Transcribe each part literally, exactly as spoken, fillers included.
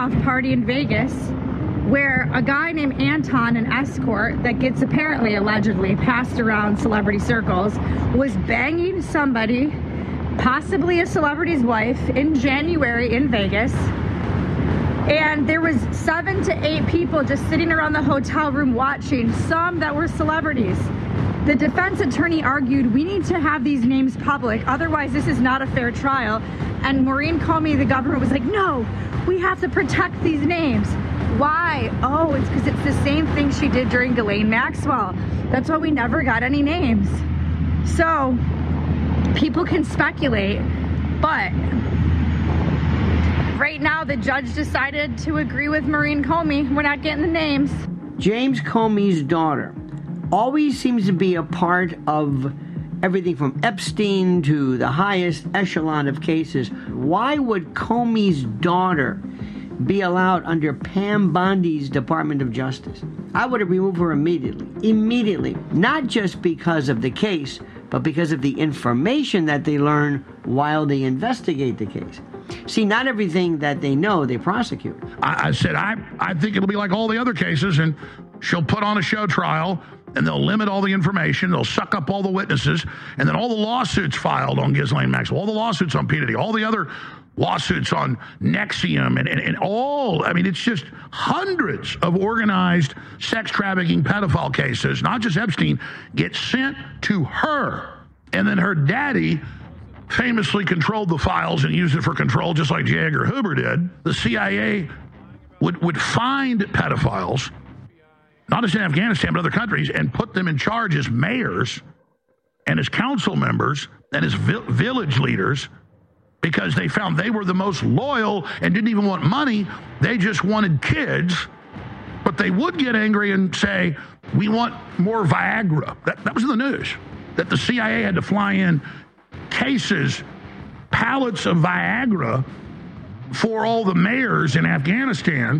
off party in Vegas where a guy named Anton, an escort that gets apparently allegedly passed around celebrity circles, was banging somebody, possibly a celebrity's wife, in January in Vegas. And there was seven to eight people just sitting around the hotel room watching, some that were celebrities. The defense attorney argued, we need to have these names public, otherwise this is not a fair trial. And Maureen Comey, the government, was like, no, we have to protect these names. Why? Oh, it's because it's the same thing she did during Ghislaine Maxwell. That's why we never got any names. So people can speculate, but right now the judge decided to agree with Maureen Comey. We're not getting the names. James Comey's daughter always seems to be a part of everything from Epstein to the highest echelon of cases. Why would Comey's daughter be allowed under Pam Bondi's Department of Justice? I would have removed her immediately. Immediately. Not just because of the case, but because of the information that they learn while they investigate the case. See, not everything that they know, they prosecute. I, I said, I, I think it'll be like all the other cases, and she'll put on a show trial, and they'll limit all the information, they'll suck up all the witnesses, and then all the lawsuits filed on Ghislaine Maxwell, all the lawsuits on P. Diddy, all the other lawsuits on Nexium, and, and, and all, I mean, it's just hundreds of organized sex trafficking pedophile cases, not just Epstein, get sent to her. And then her daddy famously controlled the files and used it for control, just like J. Edgar Hoover did. The C I A would, would find pedophiles, not just in Afghanistan, but other countries, and put them in charge as mayors and as council members and as vi- village leaders, because they found they were the most loyal and didn't even want money. They just wanted kids, but they would get angry and say, we want more Viagra. That, that was in the news, that the C I A had to fly in cases, pallets of Viagra for all the mayors in Afghanistan,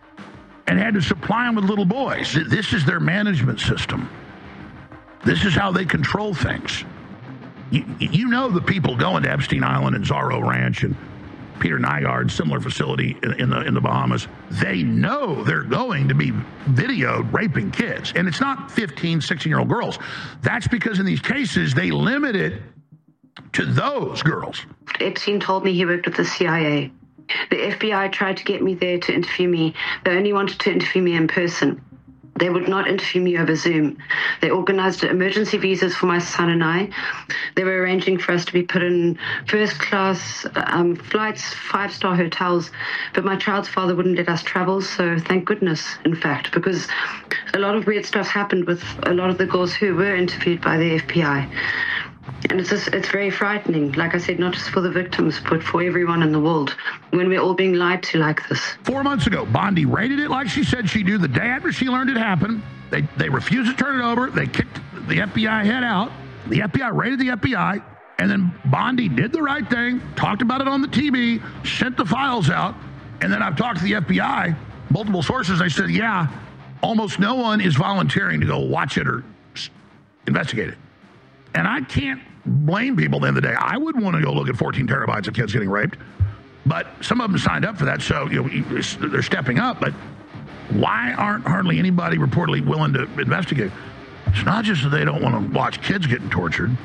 and had to supply them with little boys. This is their management system. This is how they control things. You, you know the people going to Epstein Island and Zorro Ranch and Peter Nygaard, similar facility in, in the in the Bahamas, they know they're going to be videoed raping kids. And it's not fifteen, sixteen-year-old girls. That's because in these cases, they limit it to those girls. Epstein told me he worked with the C I A. The F B I tried to get me there to interview me. They only wanted to interview me in person. They would not interview me over Zoom. They organized emergency visas for my son and I. They were arranging for us to be put in first-class um, flights, five-star hotels, but my child's father wouldn't let us travel, so thank goodness, in fact, because a lot of weird stuff happened with a lot of the girls who were interviewed by the F B I. And it's just, it's very frightening, like I said, not just for the victims, but for everyone in the world, when we're all being lied to like this. Four months ago, Bondi raided it like she said she'd do. The day after she learned it happened, they, they refused to turn it over. They kicked the F B I head out. The F B I raided the F B I, and then Bondi did the right thing, talked about it on the T V, sent the files out, and then I've talked to the F B I, multiple sources. They said, yeah, almost no one is volunteering to go watch it or investigate it. And I can't blame people at the end of the day. I would want to go look at fourteen terabytes of kids getting raped, but some of them signed up for that, so you know, they're stepping up. But why aren't hardly anybody reportedly willing to investigate? It's not just that they don't want to watch kids getting tortured.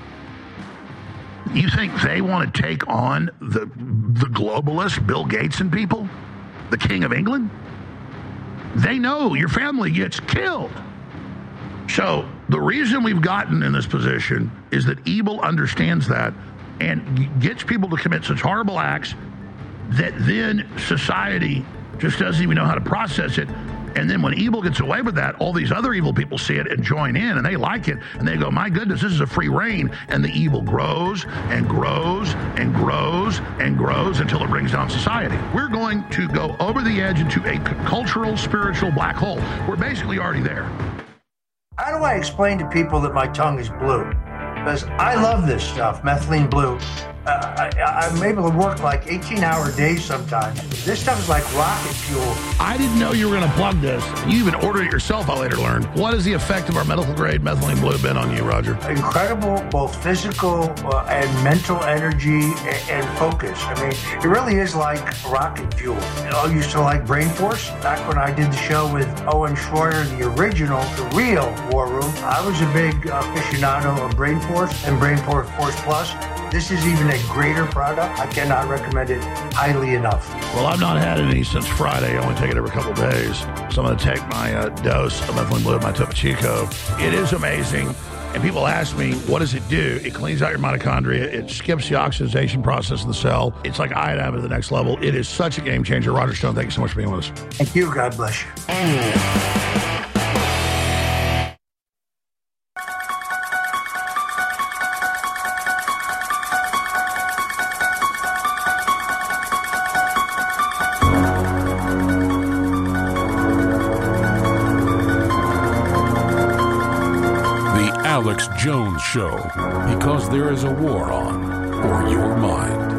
You think they want to take on the the globalists, Bill Gates and people, the King of England? They know your family gets killed. So the reason we've gotten in this position is that evil understands that and gets people to commit such horrible acts that then society just doesn't even know how to process it. And then when evil gets away with that, all these other evil people see it and join in, and they like it, and they go, my goodness, this is a free reign. And the evil grows and grows and grows and grows until it brings down society. We're going to go over the edge into a cultural, spiritual black hole. We're basically already there. How do I explain to people that my tongue is blue? Because I love this stuff, methylene blue. Uh, I, I'm able to work like eighteen-hour days sometimes. This stuff is like rocket fuel. I didn't know you were going to plug this. You even ordered it yourself, I later learned. What is the effect of our medical-grade methylene blue been on you, Roger? Incredible, both physical uh, and mental energy and, and focus. I mean, it really is like rocket fuel. You know, I used to like Brain Force. Back when I did the show with Owen Schroyer, the original, the real War Room, I was a big aficionado of Brain Force and Brain Force Plus. This is even a greater product. I cannot recommend it highly enough. Well, I've not had any since Friday. I only take it every couple of days. So I'm going to take my uh, dose of methylene blue, my Topo Chico. It is amazing. And people ask me, what does it do? It cleans out your mitochondria. It skips the oxidization process in the cell. It's like iodine at the next level. It is such a game changer. Roger Stone, thank you so much for being with us. Thank you. God bless you. Alex Jones Show, because there is a war on for your mind.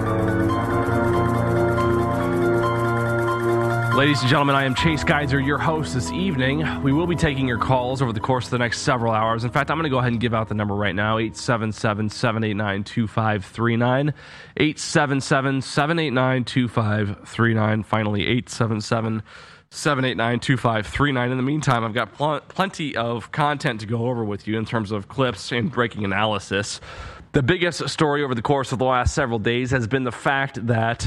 Ladies and gentlemen, I am Chase Geiser, your host this evening. We will be taking your calls over the course of the next several hours. In fact, I'm going to go ahead and give out the number right now, eight seven seven, seven eight nine, two five three nine, eight seven seven, seven eight nine, two five three nine, finally eight seven seven, seven eight nine, two five three nine. In the meantime, I've got pl- plenty of content to go over with you in terms of clips and breaking analysis. The biggest story over the course of the last several days has been the fact that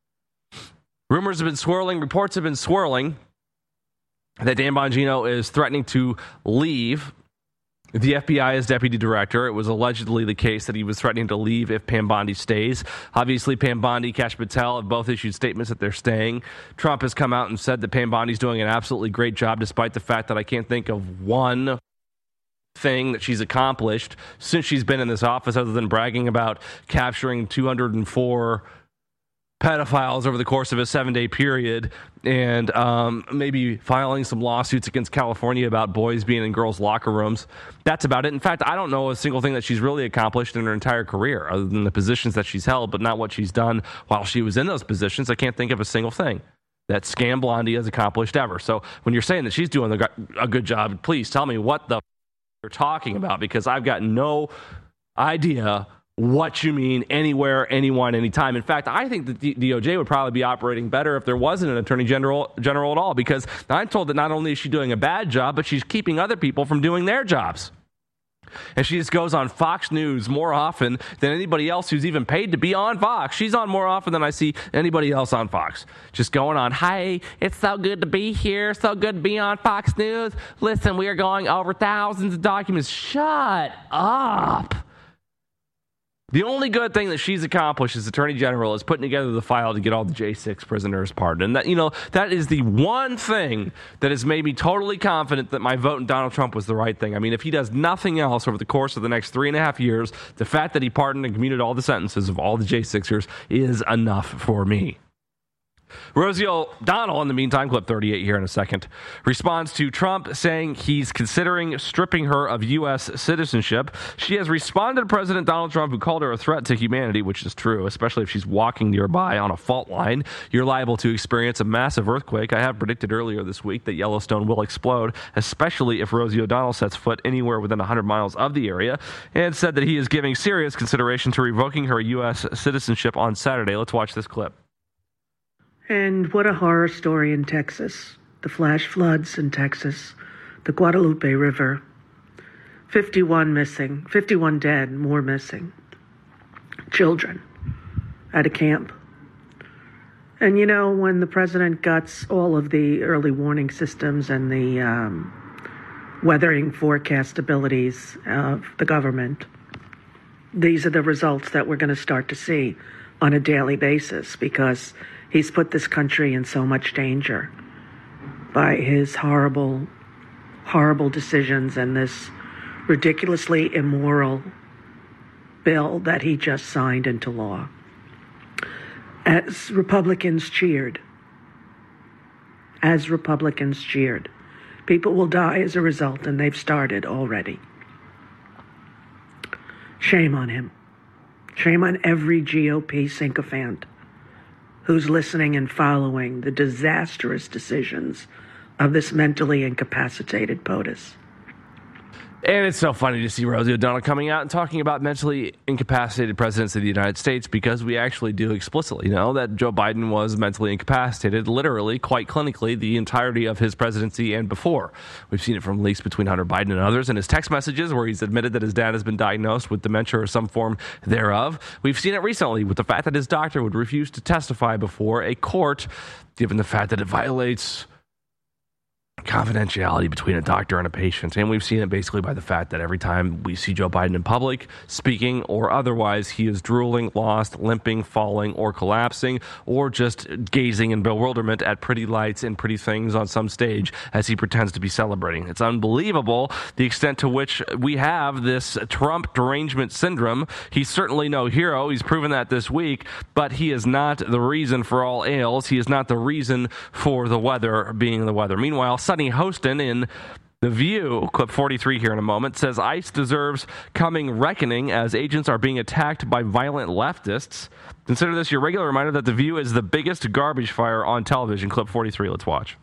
rumors have been swirling, reports have been swirling that Dan Bongino is threatening to leave the F B I as deputy director. It was allegedly the case that he was threatening to leave if Pam Bondi stays. Obviously, Pam Bondi, Kash Patel have both issued statements that they're staying. Trump has come out and said that Pam Bondi's doing an absolutely great job, despite the fact that I can't think of one thing that she's accomplished since she's been in this office other than bragging about capturing two hundred four pedophiles over the course of a seven-day period and um, maybe filing some lawsuits against California about boys being in girls' locker rooms. That's about it. In fact, I don't know a single thing that she's really accomplished in her entire career other than the positions that she's held, but not what she's done while she was in those positions. I can't think of a single thing that Scam Blondie has accomplished ever. So when you're saying that she's doing a good job, please tell me what the f- you're talking about, because I've got no idea what you mean anywhere, anyone, anytime. In fact, I think the D O J would probably be operating better if there wasn't an attorney general general at all, because I'm told that not only is she doing a bad job, but she's keeping other people from doing their jobs. And she just goes on Fox News more often than anybody else who's even paid to be on Fox. She's on more often than I see anybody else on Fox. Just going on, hi, it's so good to be here, so good to be on Fox News. Listen, we are going over thousands of documents. Shut up. The only good thing that she's accomplished as Attorney General is putting together the file to get all the J six prisoners pardoned. And that, you know, that is the one thing that has made me totally confident that my vote in Donald Trump was the right thing. I mean, if he does nothing else over the course of the next three and a half years, the fact that he pardoned and commuted all the sentences of all the J sixers is enough for me. Rosie O'Donnell, in the meantime, clip thirty-eight here in a second, responds to Trump saying he's considering stripping her of U S citizenship. She has responded to President Donald Trump, who called her a threat to humanity, which is true, especially if she's walking nearby on a fault line. You're liable to experience a massive earthquake. I have predicted earlier this week that Yellowstone will explode, especially if Rosie O'Donnell sets foot anywhere within one hundred miles of the area, and said that he is giving serious consideration to revoking her U S citizenship on Saturday. Let's watch this clip. And what a horror story in Texas. The flash floods in Texas, the Guadalupe River, fifty-one missing, fifty-one dead, more missing. Children at a camp. And you know, when the president guts all of the early warning systems and the um, weathering forecast abilities of the government, these are the results that we're going to start to see on a daily basis, because he's put this country in so much danger by his horrible, horrible decisions and this ridiculously immoral bill that he just signed into law. As Republicans cheered, as Republicans cheered, people will die as a result, and they've started already. Shame on him. Shame on every G O P sycophant who's listening and following the disastrous decisions of this mentally incapacitated POTUS. And it's so funny to see Rosie O'Donnell coming out and talking about mentally incapacitated presidents of the United States, because we actually do explicitly know that Joe Biden was mentally incapacitated, literally, quite clinically, the entirety of his presidency and before. We've seen it from leaks between Hunter Biden and others in his text messages where he's admitted that his dad has been diagnosed with dementia or some form thereof. We've seen it recently with the fact that his doctor would refuse to testify before a court, given the fact that it violates confidentiality between a doctor and a patient. And we've seen it basically by the fact that every time we see Joe Biden in public, speaking or otherwise, he is drooling, lost, limping, falling, or collapsing, or just gazing in bewilderment at pretty lights and pretty things on some stage as he pretends to be celebrating. It's unbelievable the extent to which we have this Trump derangement syndrome. He's certainly no hero. He's proven that this week, but he is not the reason for all ails. He is not the reason for the weather being the weather. Meanwhile, Sunny Hostin in The View, clip forty-three here in a moment, says ICE deserves coming reckoning as agents are being attacked by violent leftists. Consider this your regular reminder that The View is the biggest garbage fire on television. Clip forty-three, let's watch.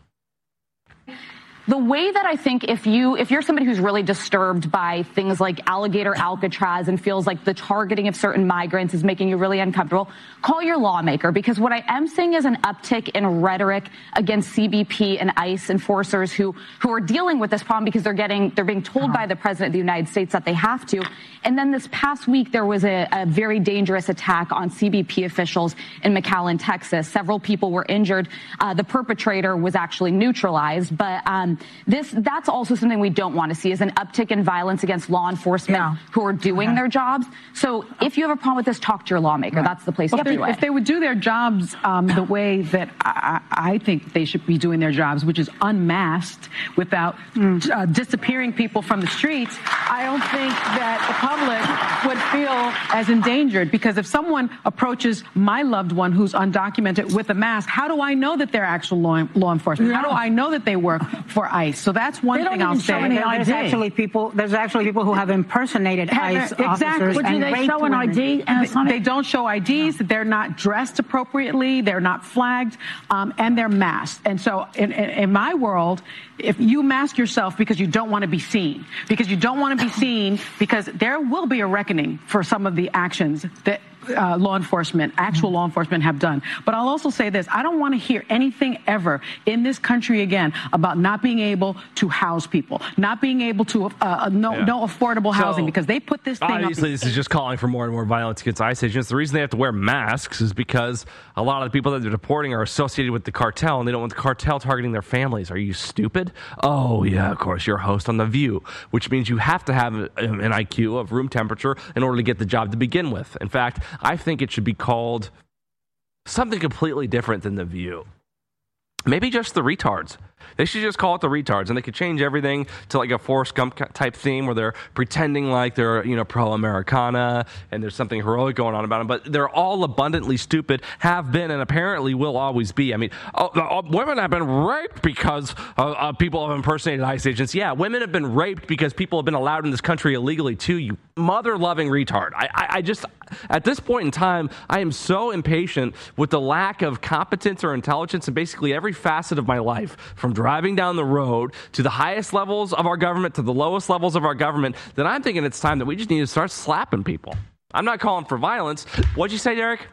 The way that I think if you if you're somebody who's really disturbed by things like alligator Alcatraz and feels like the targeting of certain migrants is making you really uncomfortable, call your lawmaker, because what I am seeing is an uptick in rhetoric against C B P and ICE enforcers who who are dealing with this problem because they're getting they're being told uh-huh. by the president of the United States that they have to. And then this past week there was a, a very dangerous attack on C B P officials in McAllen, Texas. Several people were injured. Uh, the perpetrator was actually neutralized, but um, This that's also something we don't want to see, is an uptick in violence against law enforcement yeah. who are doing okay. their jobs. So if you have a problem with this, talk to your lawmaker. Right. That's the place well, to do it. If they would do their jobs um, the way that I, I think they should be doing their jobs, which is unmasked without mm. uh, disappearing people from the streets, I don't think that the public would feel as endangered. Because if someone approaches my loved one who's undocumented with a mask, how do I know that they're actual law, law enforcement? Yeah. How do I know that they work for ICE? So that's one they thing I'll say. There's actually people. There's actually people who have impersonated have ICE exactly. officers. But do and they show an I D? They, they don't show I Ds. No. They're not dressed appropriately. They're not flagged, um, and they're masked. And so, in, in, in my world, if you mask yourself because you don't want to be seen, because you don't want to be seen, because there will be a reckoning for some of the actions that Uh, law enforcement, actual law enforcement have done. But I'll also say this. I don't want to hear anything ever in this country again about not being able to house people, not being able to, uh, no, yeah. no affordable housing, so, because they put this thing obviously, up. this is just calling for more and more violence against ICE agents. The reason they have to wear masks is because a lot of the people that they're deporting are associated with the cartel, and they don't want the cartel targeting their families. Are you stupid? Oh, yeah, of course. You're a host on The View, which means you have to have an I Q of room temperature in order to get the job to begin with. In fact, I think it should be called something completely different than The View. Maybe just the retards. They should just call it the retards, and they could change everything to like a Forrest Gump type theme where they're pretending like they're, you know, pro-Americana and there's something heroic going on about them. But they're all abundantly stupid, have been, and apparently will always be. I mean, oh, oh, women have been raped because uh, uh, people have impersonated ICE agents. Yeah, women have been raped because people have been allowed in this country illegally too, you mother-loving retard. I, I, I just, at this point in time, I am so impatient with the lack of competence or intelligence in basically every facet of my life, from driving down the road to the highest levels of our government to the lowest levels of our government, that I'm thinking it's time that we just need to start slapping people. I'm not calling for violence. What'd you say, Derek?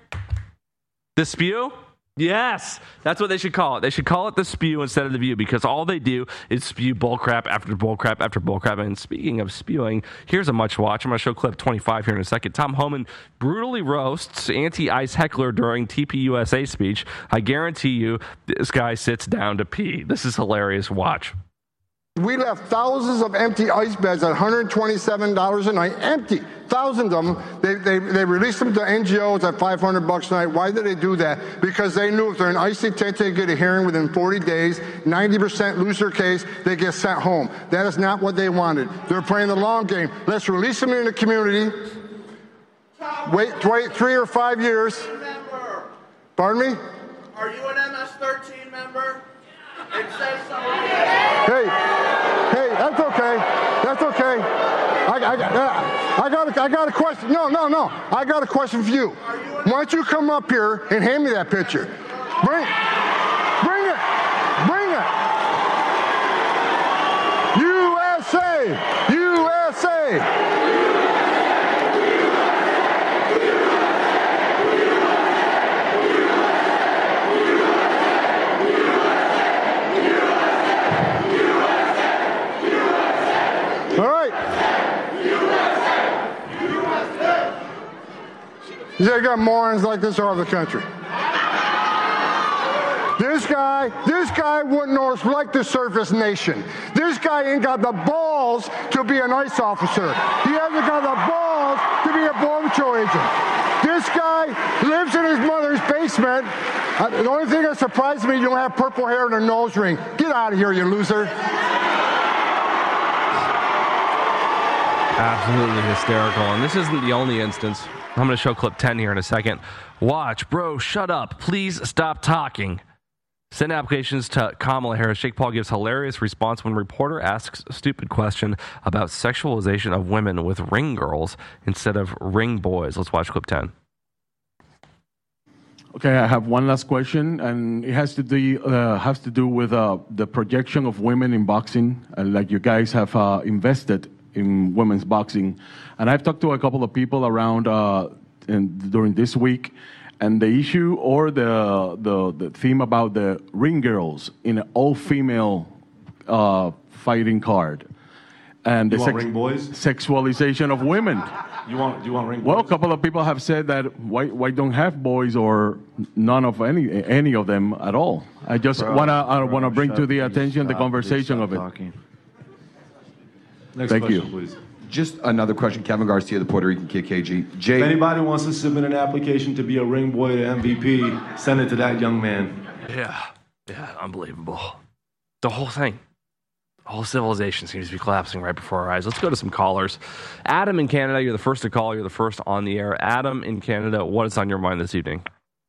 The spew? Yes, that's what they should call it. They should call it the spew instead of the view, because all they do is spew bullcrap after bullcrap after bullcrap. And speaking of spewing, here's a much watch. I'm going to show clip twenty-five here in a second. Tom Homan brutally roasts anti-ICE heckler during T P U S A speech. I guarantee you this guy sits down to pee. This is hilarious. Watch. We left thousands of empty ICE beds at one hundred twenty-seven dollars a night, empty. Thousands of them. They, they, they released them to N G Os at five hundred bucks a night. Why did they do that? Because they knew if they're in ICE detention, they get a hearing within forty days, ninety percent lose their case, they get sent home. That is not what they wanted. They're playing the long game. Let's release them in the community. Wait, wait three or five years. Pardon me? Are you an M S thirteen member? It says so. Hey, hey, that's okay. That's okay. I, I, I got a, I got a question. No, no, no. I got a question for you. Why don't you come up here and hand me that picture? Bring, bring it. Bring it. U S A. U S A. All right. You say you got morons like this all over the country. This guy, this guy wouldn't like the surface nation. This guy ain't got the balls to be an ICE officer. He hasn't got the balls to be a Border Patrol agent. This guy lives in his mother's basement. Uh, the only thing that surprises me, you don't have purple hair and a nose ring. Get out of here, you loser. Absolutely hysterical. And this isn't the only instance. I'm going to show clip ten here in a second. Watch. Bro, shut up. Please stop talking. Send applications to Kamala Harris. Jake Paul gives hilarious response when reporter asks a stupid question about sexualization of women with ring girls instead of ring boys. Let's watch clip ten. Okay, I have one last question, and it has to do uh, has to do with uh, the projection of women in boxing, uh, like you guys have uh, invested in women's boxing. And I've talked to a couple of people around uh, in, during this week, and the issue or the, the the theme about the ring girls in an all-female uh, fighting card. And you the want sex- ring boys? Sexualization of women. You want? Do you want ring boys? Well, a couple of people have said that why why don't have boys or none of any any of them at all. I just Bro, wanna I bro, wanna bring shut- to the please attention the stop, conversation please of it. stop talking. Next Thank question, you. please. Just another question. Kevin Garcia, the Puerto Rican K K G. Jay, If anybody wants to submit an application to be a ring boy to M V P, send it to that young man. Yeah. Yeah, unbelievable. The whole thing. The whole civilization seems to be collapsing right before our eyes. Let's go to some callers. Adam in Canada, you're the first to call. You're the first on the air. Adam in Canada, what is on your mind this evening?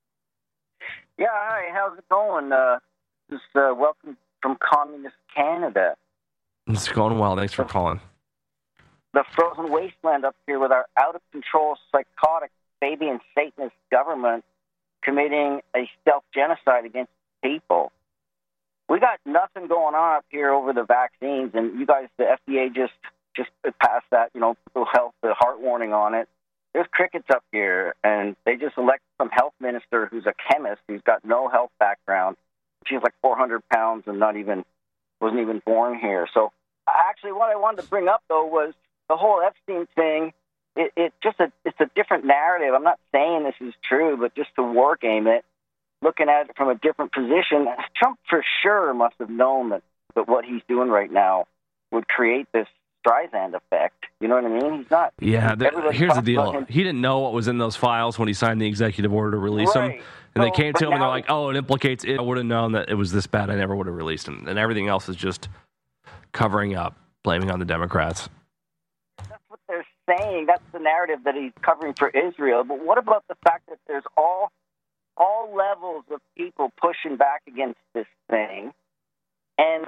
Yeah, hi. How's it going? Uh, just uh, welcome from Communist Canada. It's going well. Thanks for calling. The frozen wasteland up here with our out-of-control, psychotic, baby and Satanist government committing a stealth genocide against people. We got nothing going on up here over the vaccines, and you guys, the F D A, just just passed that, you know, health, the heart warning on it. There's crickets up here, and they just elected some health minister who's a chemist who's got no health background. She's like four hundred pounds and not even wasn't even born here. So actually, what I wanted to bring up though was the whole Epstein thing. It, it just a it's a different narrative. I'm not saying this is true, but just to war game it. Looking at it from a different position, Trump for sure must have known that, that what he's doing right now would create this Streisand effect. You know what I mean? He's not. Yeah, the, everybody here's the talks deal. about him. He didn't know what was in those files when he signed the executive order to release Right. them. And they So, came to but him and they're now- like, oh, it implicates it. I would have known that it was this bad. I never would have released him. And everything else is just covering up, blaming on the Democrats. That's what they're saying. That's the narrative that he's covering for Israel. But what about the fact that there's all all levels of people pushing back against this thing? And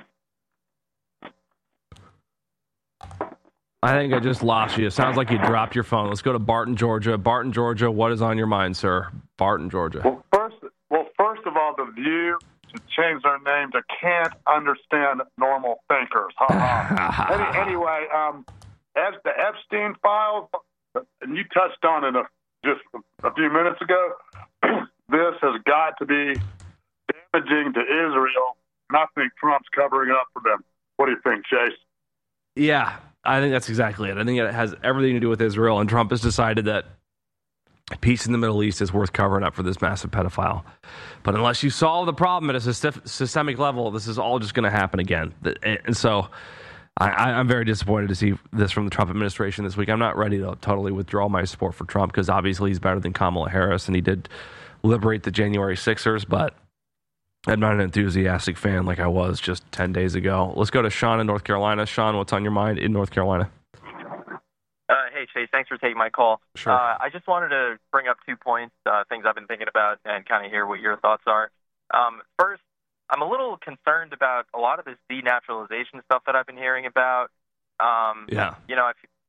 I think I just lost you. It sounds like you dropped your phone. Let's go to Barton, Georgia. Barton, Georgia, what is on your mind, sir? Barton, Georgia. Well, first, well, first of all, the View should change their name to Can't Understand Normal Thinkers. Ha ha. Any, anyway, um, as the Epstein files, and you touched on it a, just a few minutes ago, this has got to be damaging to Israel, and I think Trump's covering it up for them. What do you think, Chase? Yeah, I think that's exactly it. I think it has everything to do with Israel, and Trump has decided that peace in the Middle East is worth covering up for this massive pedophile. But unless you solve the problem at a system, systemic level, this is all just going to happen again. And so I, I'm very disappointed to see this from the Trump administration this week. I'm not ready to totally withdraw my support for Trump because obviously he's better than Kamala Harris, and he did liberate the January sixers, but I'm not an enthusiastic fan like I was just ten days ago. Let's go to Sean in North Carolina. Sean, what's on your mind in North Carolina? Uh, hey, Chase, thanks for taking my call. Sure. Uh, I just wanted to bring up two points, uh, things I've been thinking about, and kind of hear what your thoughts are. Um, first, I'm a little concerned about a lot of this denaturalization stuff that I've been hearing about. Um, Yeah. You know, if,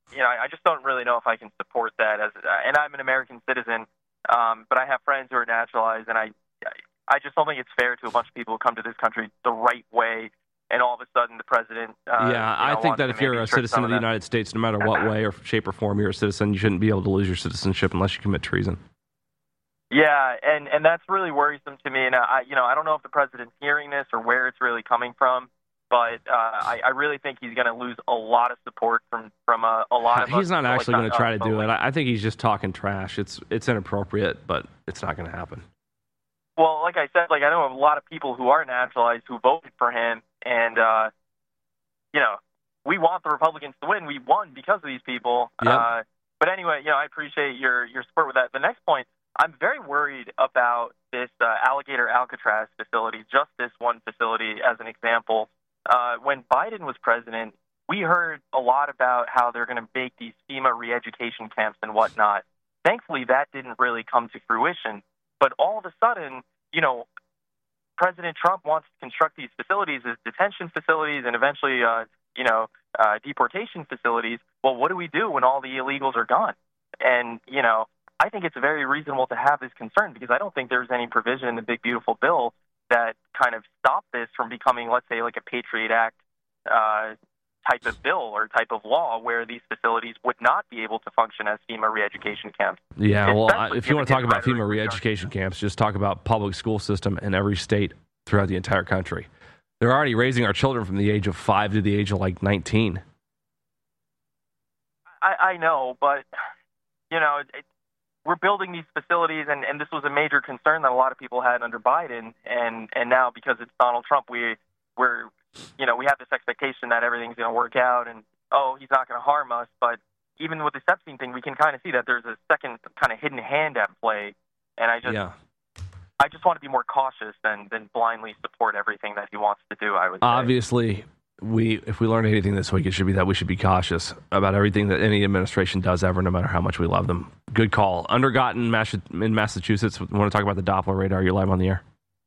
you know, I just don't really know if I can support that. As and I'm an American citizen, um, but I have friends who are naturalized, and I, I just don't think it's fair to a bunch of people who come to this country the right way, and all of a sudden the president. Uh, yeah, you know, I think that if you're a citizen of the them. United States, no matter what way or shape or form you're a citizen, you shouldn't be able to lose your citizenship unless you commit treason. Yeah, and, and that's really worrisome to me. And I, you know, I don't know if the president's hearing this or where it's really coming from, but uh, I, I really think he's going to lose a lot of support from from a, a lot of. He's us, not actually like, going to try to do uh, it. I I think he's just talking trash. It's it's inappropriate, but it's not going to happen. Well, like I said, like I know a lot of people who are naturalized who voted for him, and uh, you know, we want the Republicans to win. We won because of these people. Yep. Uh, but anyway, you know, I appreciate your your support with that. The next point. I'm very worried about this uh, Alligator Alcatraz facility, just this one facility as an example. Uh, when Biden was president, we heard a lot about how they're going to make these FEMA re-education camps and whatnot. Thankfully, that didn't really come to fruition. But all of a sudden, you know, President Trump wants to construct these facilities as detention facilities and eventually, uh, you know, uh, deportation facilities. Well, what do we do when all the illegals are gone? And, you know, I think it's very reasonable to have this concern because I don't think there's any provision in the big, beautiful bill that kind of stopped this from becoming, let's say, like a Patriot Act uh, type of bill or type of law where these facilities would not be able to function as FEMA re-education camps. Yeah, well, I, Especially if you want to talk given about the FEMA re-education camps, just talk about public school system in every state throughout the entire country. They're already raising our children from the age of five to the age of like nineteen. I, I know, but, you know, it, it, we're building these facilities, and, and this was a major concern that a lot of people had under Biden, and, and now because it's Donald Trump, we, we're, you know, we have this expectation that everything's going to work out, and, oh, he's not going to harm us, but even with this Epstein thing, we can kind of see that there's a second kind of hidden hand at play, and I just, yeah. I just want to be more cautious than, than blindly support everything that he wants to do, I would say. Obviously, we if we learn anything this week, it should be that we should be cautious about everything that any administration does ever, no matter how much we love them. Good call. Undergotten in Massachusetts. We want to talk about the Doppler radar. You're live on the air.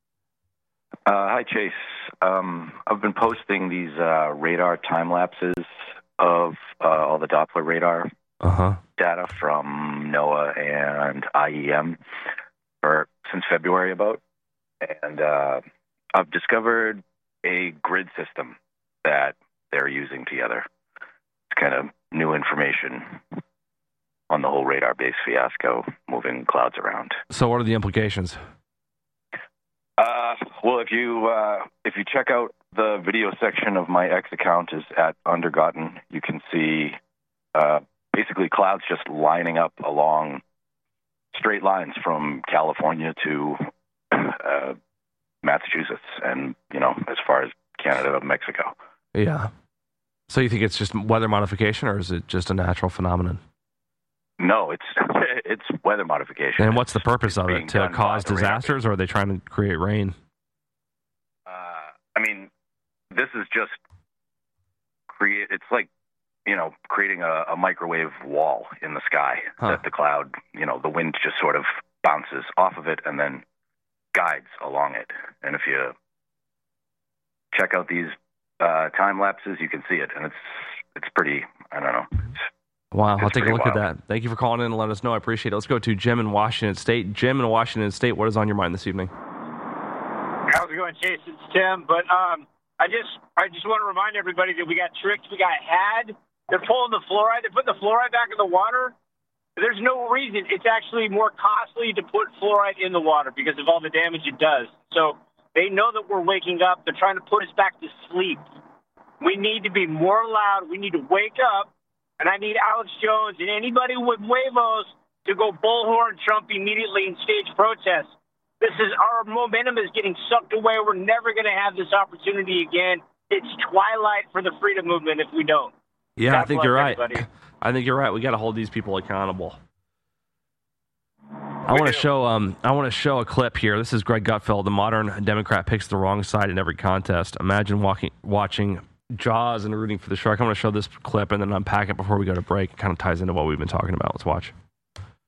Uh, hi, Chase. Um, I've been posting these uh, radar time lapses of uh, all the Doppler radar uh-huh. data from NOAA and I E M for since February about, and uh, I've discovered a grid system that they're using together. It's kind of new information on the whole radar-based fiasco, moving clouds around. So, what are the implications? Uh, well, if you uh, if you check out the video section of my X account is at Undergotten, you can see uh, basically clouds just lining up along straight lines from California to uh, Massachusetts, and you know, as far as Canada, Mexico. Yeah. So you think it's just weather modification, or is it just a natural phenomenon? No, it's it's weather modification. And what's the purpose it's of it? To cause disasters, or are they trying to create rain? Uh, I mean, this is just create. It's like, you know, creating a, a microwave wall in the sky huh. that the cloud, you know, the wind just sort of bounces off of it and then guides along it. And if you check out these uh, time lapses, you can see it, and it's it's pretty. I don't know. It's, Wow, it's I'll take a look wild. at that. Thank you for calling in and letting us know. I appreciate it. Let's go to Jim in Washington State. Jim in Washington State, what is on your mind this evening? How's it going, Chase? It's Tim. But um, I just I just want to remind everybody that we got tricked. We got had. They're pulling the fluoride. They're putting the fluoride back in the water. There's no reason. It's actually more costly to put fluoride in the water because of all the damage it does. So they know that we're waking up. They're trying to put us back to sleep. We need to be more loud. We need to wake up. And I need Alex Jones and anybody with huevos to go bullhorn Trump immediately and stage protests. This is our momentum is getting sucked away. We're never going to have this opportunity again. It's twilight for the freedom movement if we don't. Yeah, God I think bless you're right. everybody. I think you're right. We got to hold these people accountable. I want to show um I want to show a clip here. This is Greg Gutfeld. The modern Democrat picks the wrong side in every contest. Imagine walking watching Jaws and rooting for the shark. I'm going to show this clip and then unpack it before we go to break. It kind of ties into what we've been talking about. Let's watch.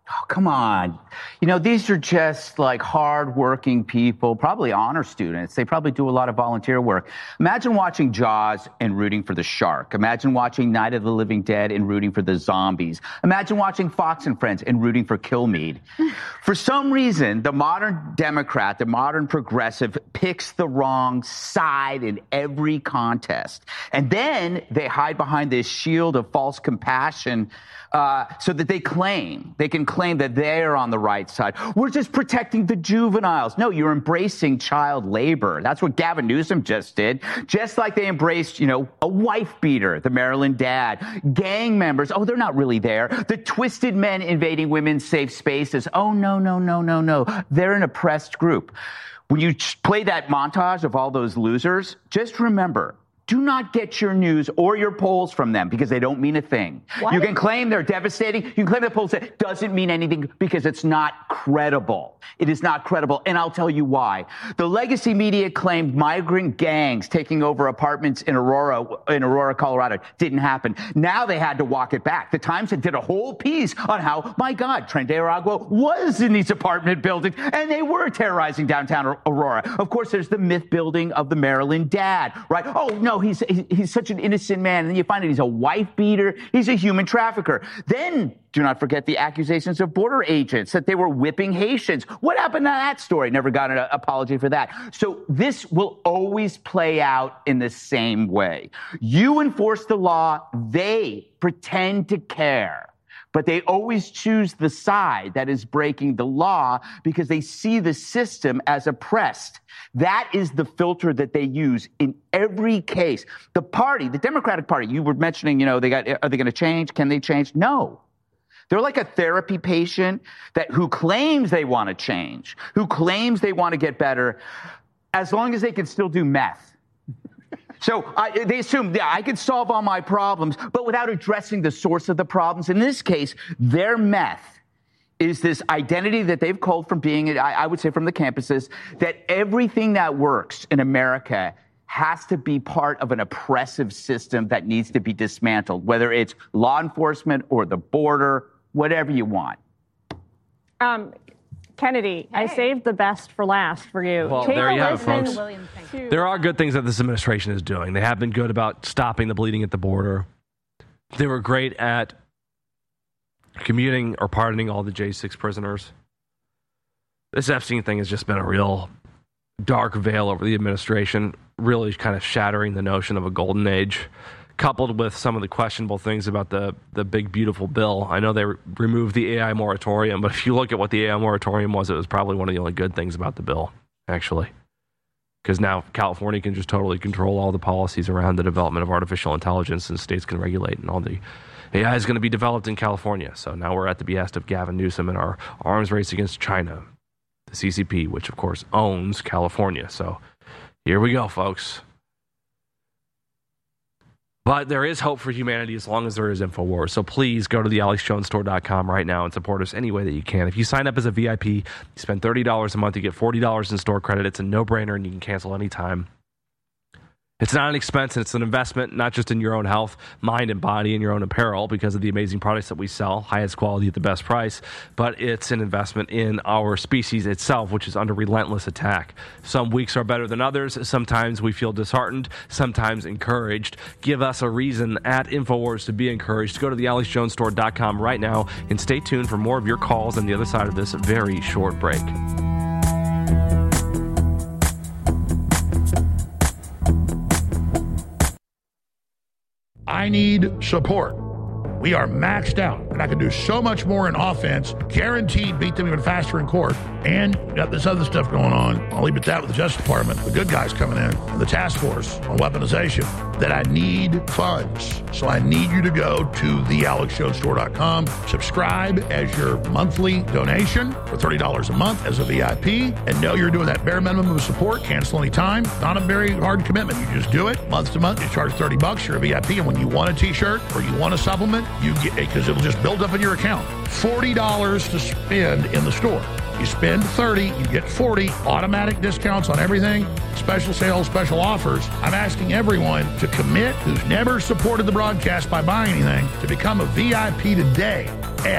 Oh, come on. You know, these are just like hardworking people, probably honor students. They probably do a lot of volunteer work. Imagine watching Jaws and rooting for the shark. Imagine watching Night of the Living Dead and rooting for the zombies. Imagine watching Fox and Friends and rooting for Kilmeade. For some reason, the modern Democrat, the modern progressive, picks the wrong side in every contest. And then they hide behind this shield of false compassion uh, so that they claim, they can claim that they're on the right side. We're just protecting the juveniles. No, you're embracing child labor. That's what Gavin Newsom just did. Just like they embraced, you know, a wife beater, the Maryland dad, gang members. Oh, they're not really there. The twisted men invading women's safe spaces. Oh, no, no, no, no, no. They're an oppressed group. When you play that montage of all those losers, just remember, do not get your news or your polls from them because they don't mean a thing. What? You can claim they're devastating. You can claim the polls that doesn't mean anything because it's not credible. It is not credible. And I'll tell you why. The legacy media claimed migrant gangs taking over apartments in Aurora, in Aurora, Colorado. Didn't happen. Now they had to walk it back. The Times had did a whole piece on how, my God, Tren de Aragua was in these apartment buildings and they were terrorizing downtown Aurora. Of course, there's the myth building of the Maryland dad, right? Oh, no. He's he's such an innocent man. And then you find out he's a wife beater. He's a human trafficker. Then do not forget the accusations of border agents that they were whipping Haitians. What happened to that story? Never got an apology for that. So this will always play out in the same way. You enforce the law. They pretend to care. But they always choose the side that is breaking the law because they see the system as oppressed. That is the filter that they use in every case. The party, the Democratic Party, you were mentioning, you know, they got, are they going to change? Can they change? No. They're like a therapy patient that who claims they want to change, who claims they want to get better, as long as they can still do meth. So I, they assume, yeah, I could solve all my problems, but without addressing the source of the problems. In this case, their meth is this identity that they've culled from being, I, I would say from the campuses, that everything that works in America has to be part of an oppressive system that needs to be dismantled, whether it's law enforcement or the border, whatever you want. Um, Kennedy, hey. I saved the best for last for you. Well, Take there a you have it, listen folks. to- There are good things that this administration is doing. They have been good about stopping the bleeding at the border. They were great at commuting or pardoning all the J six prisoners. This Epstein thing has just been a real dark veil over the administration, really kind of shattering the notion of a golden age, coupled with some of the questionable things about the, the big, beautiful bill. I know they re- removed the A I moratorium, but if you look at what the A I moratorium was, it was probably one of the only good things about the bill, actually. Because now California can just totally control all the policies around the development of artificial intelligence, and states can regulate, and all the A I is going to be developed in California. So now we're at the behest of Gavin Newsom and our arms race against China, the C C P, which, of course, owns California. So here we go, folks. But there is hope for humanity as long as there is InfoWars. So please go to the alex jones store dot com right now and support us any way that you can. If you sign up as a V I P, you spend thirty dollars a month, you get forty dollars in store credit. It's a no-brainer, and you can cancel anytime. It's not an expense, and it's an investment, not just in your own health, mind, and body, and your own apparel because of the amazing products that we sell, highest quality at the best price, but it's an investment in our species itself, which is under relentless attack. Some weeks are better than others. Sometimes we feel disheartened, sometimes encouraged. Give us a reason at InfoWars to be encouraged. Go to the alex jones store dot com right now and stay tuned for more of your calls on the other side of this very short break. I need support. We are maxed out, and I can do so much more in offense, guaranteed beat them even faster in court, and got this other stuff going on. I'll leave it at that with the Justice Department, the good guys coming in, and the task force on weaponization, that I need funds. So I need you to go to the alex jones store dot com, subscribe as your monthly donation for thirty dollars a month as a V I P, and know you're doing that bare minimum of support, cancel anytime, not a very hard commitment. You just do it month to month, you charge thirty bucks, you're a V I P, and when you want a t-shirt or you want a supplement, you get, because it'll just build up in your account. forty dollars to spend in the store. You spend thirty, you get forty, automatic discounts on everything, special sales, special offers. I'm asking everyone to commit who's never supported the broadcast by buying anything to become a V I P today at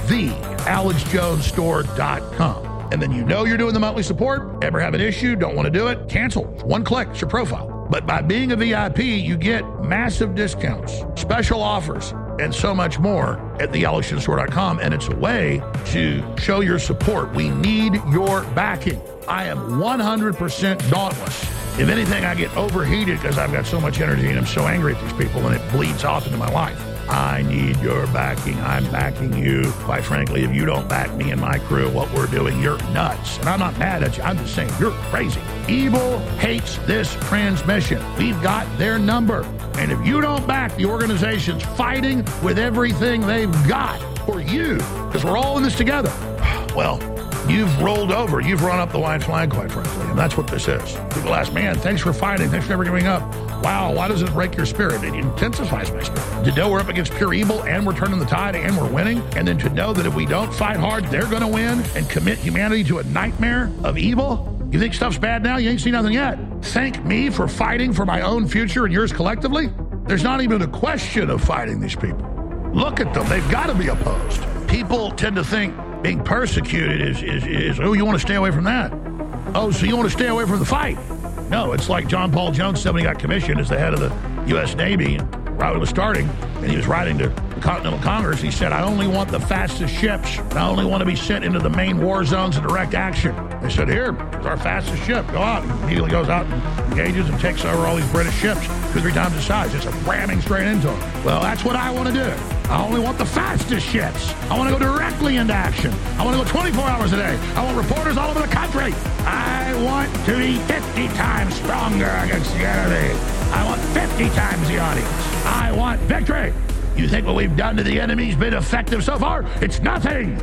the alex jones store dot com. And then you know you're doing the monthly support. Ever have an issue, don't want to do it? Cancel. One click, it's your profile. But by being a V I P, you get massive discounts, special offers, and so much more at the alex jones store dot com. And it's a way to show your support. We need your backing. I am one hundred percent dauntless. If anything, I get overheated because I've got so much energy and I'm so angry at these people, and it bleeds off into my life. I need your backing. I'm backing you. Quite frankly, if you don't back me and my crew, what we're doing, you're nuts. And I'm not mad at you. I'm just saying you're crazy. Evil hates this transmission. We've got their number. And if you don't back the organizations fighting with everything they've got for you, because we're all in this together, well, you've rolled over. You've run up the white flag, quite frankly. And that's what this is. People ask, man, thanks for fighting. Thanks for never giving up. Wow, why doesn't it break your spirit? It intensifies my spirit. To know we're up against pure evil and we're turning the tide and we're winning. And then to know that if we don't fight hard, they're going to win and commit humanity to a nightmare of evil. You think stuff's bad now? You ain't seen nothing yet. Thank me for fighting for my own future and yours collectively? There's not even a question of fighting these people. Look at them. They've got to be opposed. People tend to think being persecuted is, is, is, oh, you want to stay away from that. Oh, so you want to stay away from the fight. No, it's like John Paul Jones said when he got commissioned as the head of the U S Navy, and Robert was starting, and he was writing to the Continental Congress. He said, I only want the fastest ships. I only want to be sent into the main war zones of direct action. They said, here, here's our fastest ship. Go out. He immediately goes out and engages and takes over all these British ships two or three times the size, just ramming straight into them. Well, that's what I want to do. I only want the fastest ships. I want to go directly into action. I want to go twenty-four hours a day. I want reporters all over the country. I want to be fifty times stronger against the enemy. I want fifty times the audience. I want victory. You think what we've done to the enemy's been effective so far? It's nothing.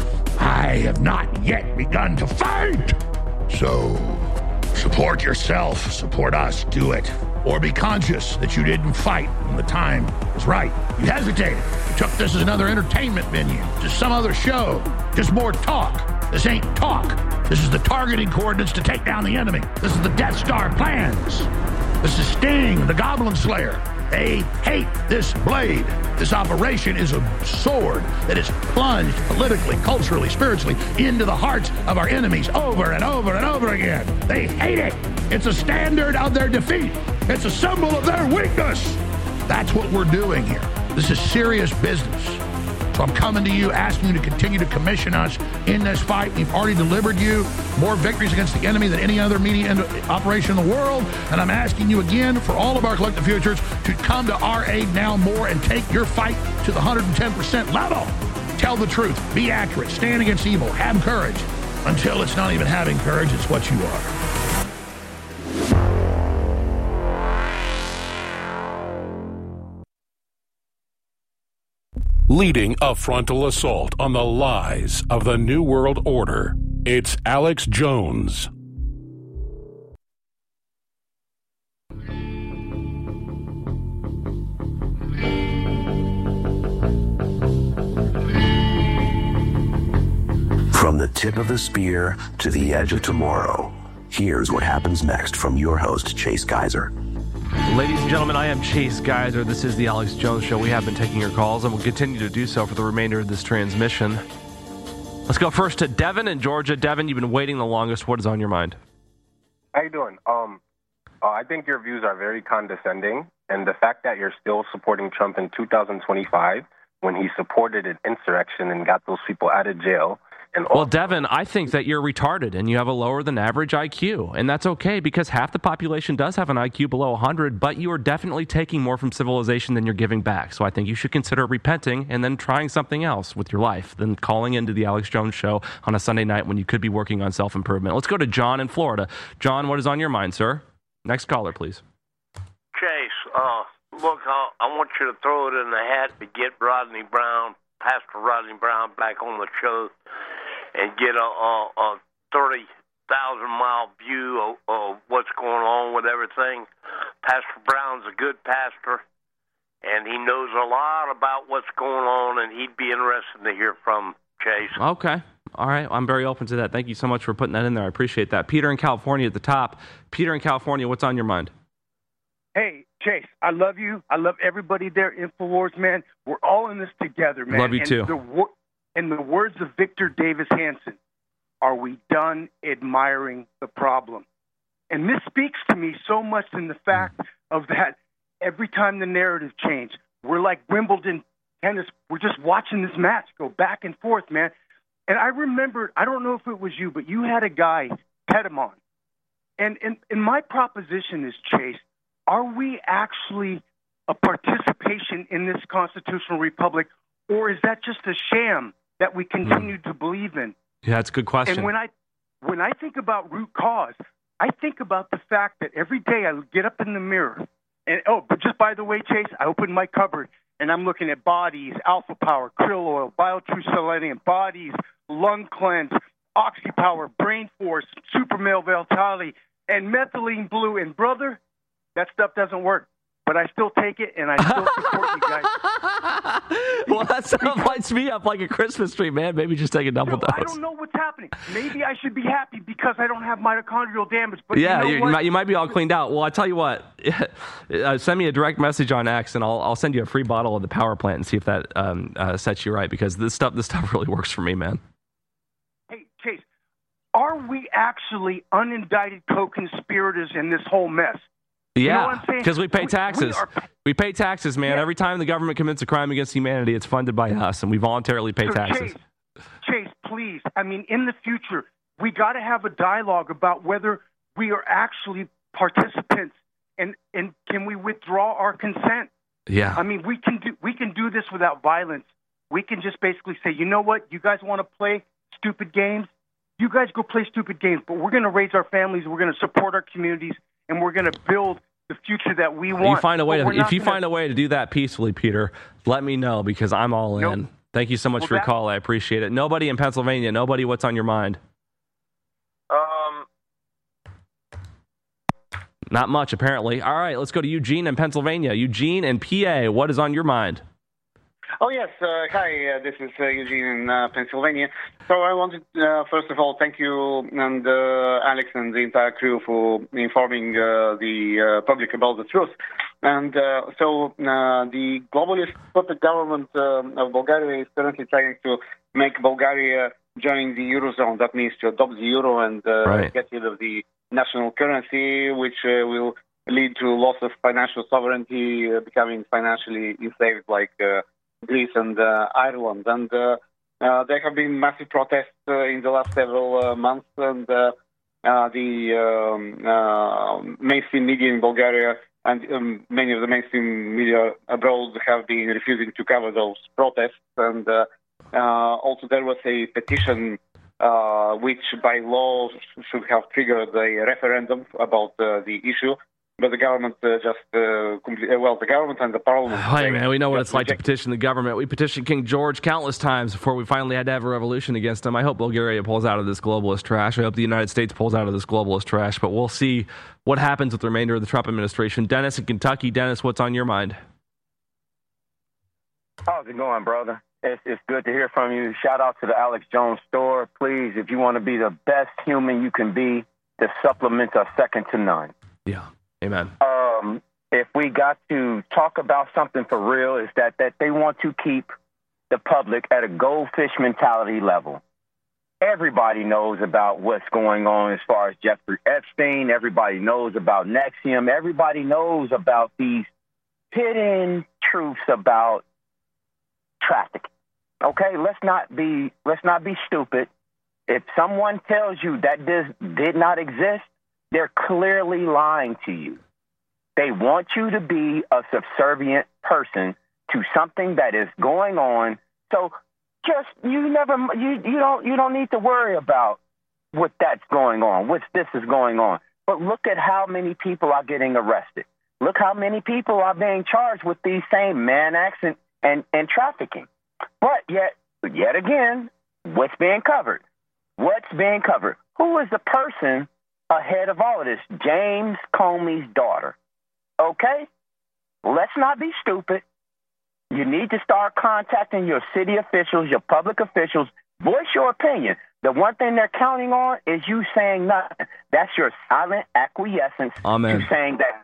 I have not yet begun to fight. So, support yourself. Support us. Do it. Or be conscious that you didn't fight when the time was right. You hesitated. You took this as another entertainment venue, just some other show, just more talk. This ain't talk. This is the targeting coordinates to take down the enemy. This is the Death Star plans. This is Sting, the Goblin Slayer. They hate this blade. This operation is a sword that is plunged politically, culturally, spiritually into the hearts of our enemies over and over and over again. They hate it. It's a standard of their defeat. It's a symbol of their weakness. That's what we're doing here. This is serious business. So I'm coming to you, asking you to continue to commission us in this fight. We've already delivered you more victories against the enemy than any other media operation in the world. And I'm asking you again, for all of our collective futures, to come to our aid now more and take your fight to the one hundred ten percent level. Tell the truth. Be accurate. Stand against evil. Have courage. Until it's not even having courage, it's what you are. Leading a frontal assault on the lies of the New World Order, it's Alex Jones. From the tip of the spear to the edge of tomorrow, here's what happens next from your host, Chase Geiser. Ladies and gentlemen, I am Chase Geiser. This is the Alex Jones Show. We have been taking your calls and will continue to do so for the remainder of this transmission. Let's go first to Devin in Georgia. Devin, you've been waiting the longest. What is on your mind? How you doing? Um, uh, I think your views are very condescending, and the fact that you're still supporting Trump in two thousand twenty-five when he supported an insurrection and got those people out of jail. And well, Devin, I think that you're retarded and you have a lower than average I Q. And that's okay because half the population does have an I Q below one hundred, but you are definitely taking more from civilization than you're giving back. So I think you should consider repenting and then trying something else with your life than calling into the Alex Jones Show on a Sunday night when you could be working on self-improvement. Let's go to John in Florida. John, what is on your mind, sir? Next caller, please. Chase, uh, look, I, I want you to throw it in the hat to get Rodney Brown, Pastor Rodney Brown, back on the show and get a, a, a thirty thousand mile view of, of what's going on with everything. Pastor Brown's a good pastor, and he knows a lot about what's going on, and he'd be interested to hear from Chase. Okay. All right. I'm very open to that. Thank you so much for putting that in there. I appreciate that. Peter in California at the top. Peter in California, what's on your mind? Hey, Chase, I love you. I love everybody there. InfoWars, man. We're all in this together, man. Love you and too. The war, in the words of Victor Davis Hanson, are we done admiring the problem? And this speaks to me so much in the fact of that every time the narrative changed, we're like Wimbledon tennis. We're just watching this match go back and forth, man. And I remember, I don't know if it was you, but you had a guy, Pedamon. And, and, and my proposition is, Chase, are we actually a participation in this constitutional republic, or is that just a sham that we continue to believe in? Yeah, that's a good question. And when I when I think about root cause, I think about the fact that every day I get up in the mirror, and oh, but just by the way, Chase, I open my cupboard and I'm looking at Bodies, Alpha Power, Krill Oil, BioTrue Selenium, Bodies, Lung Cleanse, OxyPower, Brain Force, Super Male Vitality, and Methylene Blue. And brother, that stuff doesn't work. But I still take it, and I still support you guys. Well, that stuff lights me up like a Christmas tree, man. Maybe just take a double no, dose. I don't know what's happening. Maybe I should be happy because I don't have mitochondrial damage. But yeah, you, know you, what? you, might, you might be all cleaned out. Well, I tell you what, uh, send me a direct message on X, and I'll I'll send you a free bottle of the Power Plant and see if that um, uh, sets you right, because this stuff this stuff really works for me, man. Hey, Chase, are we actually unindicted co-conspirators in this whole mess? Yeah, because we pay taxes. We, are, we pay taxes, man. Yeah. Every time the government commits a crime against humanity, it's funded by us, and we voluntarily pay so taxes. Chase, Chase, please. I mean, in the future, we got to have a dialogue about whether we are actually participants, and, and can we withdraw our consent? Yeah. I mean, we can do we can do this without violence. We can just basically say, you know what, you guys want to play stupid games? You guys go play stupid games, but we're going to raise our families, we're going to support our communities, and we're going to build the future that we want. You find a way to, if you gonna... find a way to do that peacefully, Peter, let me know, because I'm all nope. in. Thank you so much well, for your that... call. I appreciate it. Nobody in Pennsylvania, nobody, what's on your mind? Um, Not much, apparently. All right, let's go to Eugene in Pennsylvania. Eugene and P A, what is on your mind? Oh, yes. Uh, hi, uh, this is uh, Eugene in uh, Pennsylvania. So I wanted, uh, first of all, thank you and uh, Alex and the entire crew for informing uh, the uh, public about the truth. And uh, so uh, the globalist puppet government uh, of Bulgaria is currently trying to make Bulgaria join the Eurozone. That means to adopt the Euro and uh, right. get rid of the national currency, which uh, will lead to loss of financial sovereignty, uh, becoming financially enslaved like uh, Greece and uh, Ireland. And uh, uh, there have been massive protests uh, in the last several uh, months, and uh, uh, the um, uh, mainstream media in Bulgaria and um, many of the mainstream media abroad have been refusing to cover those protests. And uh, uh, also there was a petition uh, which by law should have triggered a referendum about uh, the issue. But the government uh, just, uh, complete, well, the government and the parliament... Hey, man, we know what it's like to petition the government. We petitioned King George countless times before we finally had to have a revolution against him. I hope Bulgaria pulls out of this globalist trash. I hope the United States pulls out of this globalist trash. But we'll see what happens with the remainder of the Trump administration. Dennis in Kentucky. Dennis, what's on your mind? How's it going, brother? It's, it's good to hear from you. Shout out to the Alex Jones store. Please, if you want to be the best human you can be, the supplements are second to none. Yeah. Amen. Um, if we got to talk about something for real, is that, that they want to keep the public at a goldfish mentality level. Everybody knows about what's going on as far as Jeffrey Epstein. Everybody knows about Nexium. Everybody knows about these hidden truths about trafficking. Okay, let's not be let's not be stupid. If someone tells you that this did not exist, they're clearly lying to you. They want you to be a subservient person to something that is going on. So just you never you you don't you don't need to worry about what that's going on, what this is going on. But look at how many people are getting arrested. Look how many people are being charged with these same man acts and, and, and trafficking. But yet yet again, what's being covered? What's being covered? Who is the person ahead of all of this? James Comey's daughter. Okay? Let's not be stupid. You need to start contacting your city officials, your public officials. Voice your opinion. The one thing they're counting on is you saying nothing. That's your silent acquiescence. Amen. You saying that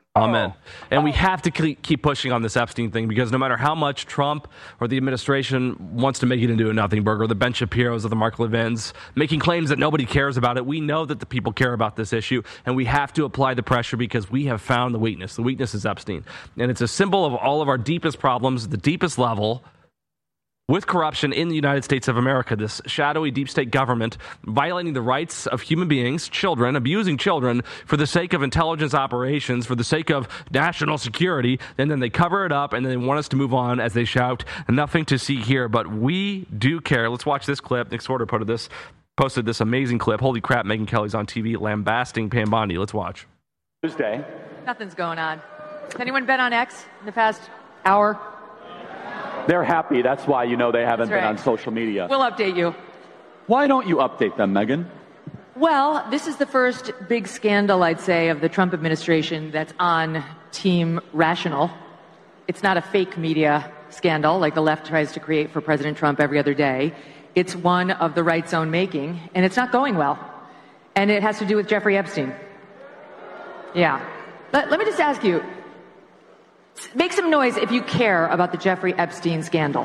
Amen. And we have to keep pushing on this Epstein thing, because no matter how much Trump or the administration wants to make it into a nothing burger, the Ben Shapiro's or the Mark Levins making claims that nobody cares about it, we know that the people care about this issue, and we have to apply the pressure because we have found the weakness. The weakness is Epstein. And it's a symbol of all of our deepest problems, the deepest level, with corruption in the United States of America, this shadowy deep state government violating the rights of human beings, children, abusing children for the sake of intelligence operations, for the sake of national security, and then they cover it up and then they want us to move on as they shout, nothing to see here, but we do care. Let's watch this clip. Nick Sorter put this, posted this amazing clip. Holy crap, Megyn Kelly's on T V lambasting Pam Bondi. Let's watch. Tuesday. Nothing's going on. Has anyone been on X in the past hour? They're happy. That's why you know they haven't That's right. been on social media. We'll update you. Why don't you update them, Megyn? Well, this is the first big scandal, I'd say, of the Trump administration that's on Team Rational. It's not a fake media scandal like the left tries to create for President Trump every other day. It's one of the right's own making, and it's not going well. And it has to do with Jeffrey Epstein. Yeah. Let, let me just ask you, make some noise if you care about the Jeffrey Epstein scandal.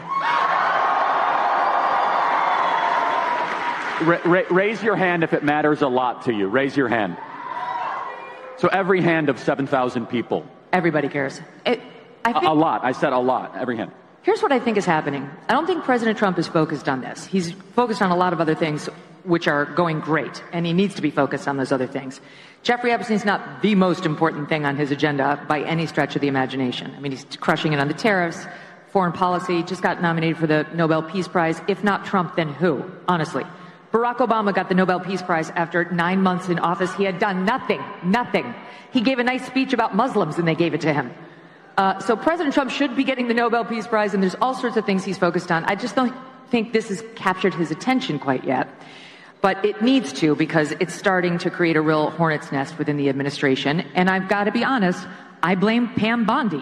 Ra- ra- raise your hand if it matters a lot to you. Raise your hand. So every hand of seven thousand people. Everybody cares. It, I think, a, a lot. I said a lot. Every hand. Here's what I think is happening. I don't think President Trump is focused on this. He's focused on a lot of other things which are going great, and he needs to be focused on those other things. Jeffrey Epstein's not the most important thing on his agenda by any stretch of the imagination. I mean, he's crushing it on the tariffs, foreign policy, just got nominated for the Nobel Peace Prize. If not Trump, then who? Honestly. Barack Obama got the Nobel Peace Prize after nine months in office. He had done nothing, nothing. He gave a nice speech about Muslims, and they gave it to him. Uh, so President Trump should be getting the Nobel Peace Prize, and there's all sorts of things he's focused on. I just don't think this has captured his attention quite yet. But it needs to, because it's starting to create a real hornet's nest within the administration. And I've got to be honest, I blame Pam Bondi.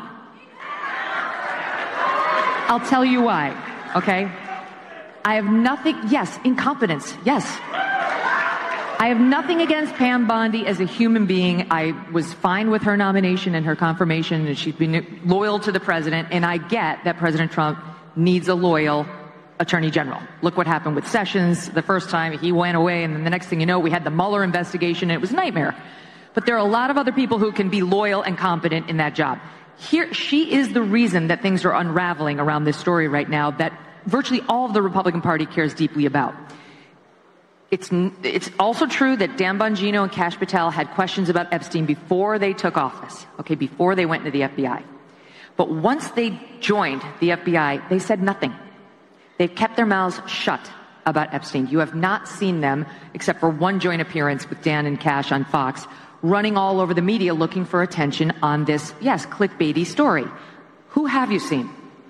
I'll tell you why, okay? I have nothing, yes, incompetence, yes. I have nothing against Pam Bondi as a human being. I was fine with her nomination and her confirmation, and she's been loyal to the president. And I get that President Trump needs a loyal Attorney General. Look what happened with Sessions the first time. He went away, and then the next thing you know, we had the Mueller investigation, and it was a nightmare. But there are a lot of other people who can be loyal and competent in that job. Here, she is the reason that things are unraveling around this story right now that virtually all of the Republican Party cares deeply about. It's, it's also true that Dan Bongino and Kash Patel had questions about Epstein before they took office, okay, before they went into the F B I. But once they joined the F B I, they said nothing. They've kept their mouths shut about Epstein. You have not seen them, except for one joint appearance with Dan and Kash on Fox, running all over the media looking for attention on this, yes, clickbaity story. Who have you seen?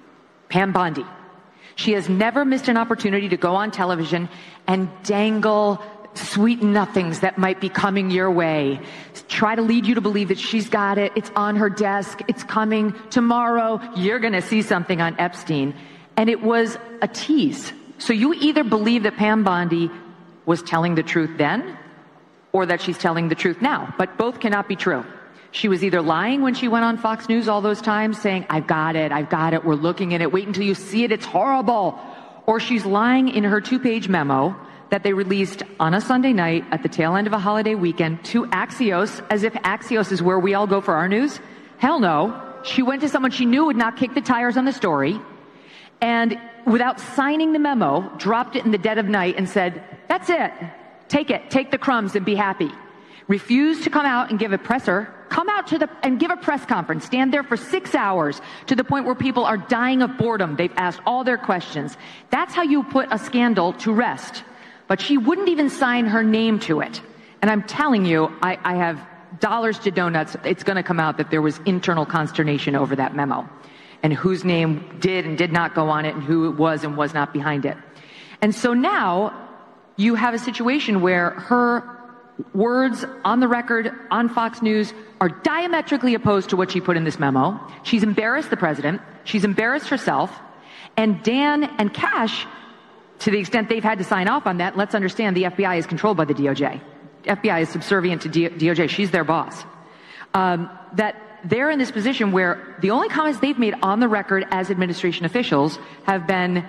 Pam Bondi. She has never missed an opportunity to go on television and dangle sweet nothings that might be coming your way. Try to lead you to believe that she's got it. It's on her desk. It's coming tomorrow. You're going to see something on Epstein. And it was a tease. So you either believe that Pam Bondi was telling the truth then, or that she's telling the truth now. But both cannot be true. She was either lying when she went on Fox News all those times, saying, I've got it, I've got it, we're looking at it, wait until you see it, it's horrible. Or she's lying in her two-page memo that they released on a Sunday night at the tail end of a holiday weekend to Axios, as if Axios is where we all go for our news. Hell no. She went to someone she knew would not kick the tires on the story, and without signing the memo, dropped it in the dead of night and said, that's it. Take it. Take the crumbs and be happy. Refused to come out and give a presser. Come out to the and give a press conference. Stand there for six hours to the point where people are dying of boredom. They've asked all their questions. That's how you put a scandal to rest. But she wouldn't even sign her name to it. And I'm telling you, I, I have dollars to donuts. It's going to come out that there was internal consternation over that memo, and whose name did and did not go on it, and who it was and was not behind it. And so now you have a situation where her words on the record on Fox News are diametrically opposed to what she put in this memo. She's embarrassed the president. She's embarrassed herself. And Dan and Kash, to the extent they've had to sign off on that, let's understand the F B I is controlled by the D O J. F B I is subservient to D O J. She's their boss. Um, that they're in this position where the only comments they've made on the record as administration officials have been,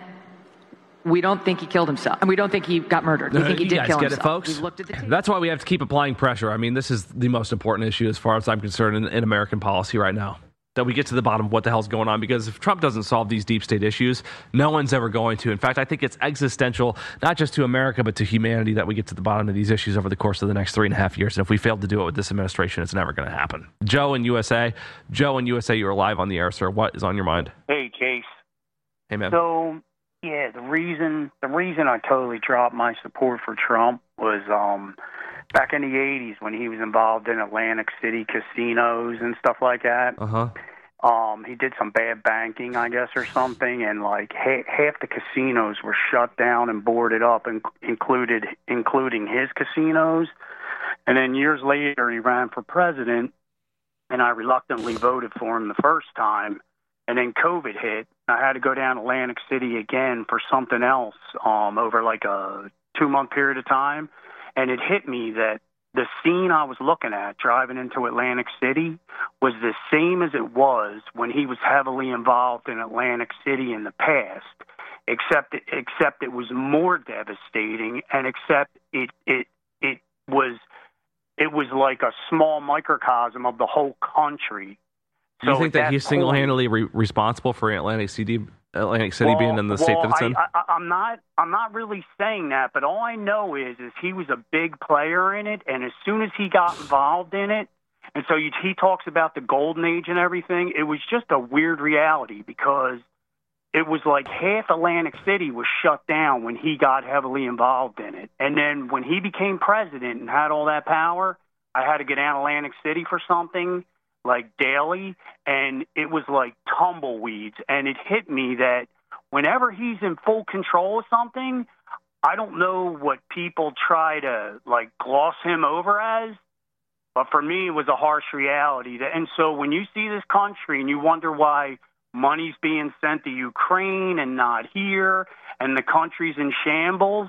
we don't think he killed himself, and we don't think he got murdered. We think he you did guys kill get himself. it, folks? We've looked at the tape. That's why we have to keep applying pressure. I mean, this is the most important issue as far as I'm concerned in, in American policy right now, that we get to the bottom of what the hell's going on, because if Trump doesn't solve these deep state issues, no one's ever going to. In fact, I think it's existential, not just to America, but to humanity, that we get to the bottom of these issues over the course of the next three and a half years. And if we fail to do it with this administration, it's never going to happen. Joe in U S A. Joe in U S A, you're live on the air, sir. What is on your mind? Hey, Chase. Hey, man. So, yeah, the reason the reason I totally dropped my support for Trump was um, back in the eighties when he was involved in Atlantic City casinos and stuff like that. Uh-huh. Um, he did some bad banking, I guess, or something, and like ha- half the casinos were shut down and boarded up, and included including his casinos. And then years later, he ran for president, and I reluctantly voted for him the first time. And then COVID hit. I had to go down to Atlantic City again for something else um, over like a two-month period of time. And it hit me that the scene I was looking at driving into Atlantic City was the same as it was when he was heavily involved in Atlantic City in the past, except it, except it was more devastating, and except it it it was it was like a small microcosm of the whole country. Do you So think that at he's that single-handedly re- responsible for Atlantic City, Atlantic City Well, being in the well, state that it's I, in? I, I'm not. I'm not really saying that, but all I know is, is he was a big player in it, and as soon as he got involved in it, and so you, he talks about the golden age and everything. It was just a weird reality because it was like half Atlantic City was shut down when he got heavily involved in it, and then when he became president and had all that power, I had to get down to Atlantic City for something like daily, and it was like tumbleweeds. And it hit me that whenever he's in full control of something, I don't know what people try to like gloss him over as, but for me, it was a harsh reality. And so when you see this country and you wonder why money's being sent to Ukraine and not here, and the country's in shambles,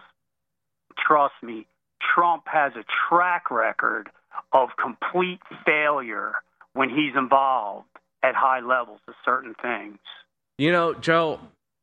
trust me, Trump has a track record of complete failure when he's involved at high levels of certain things. You know, Joe,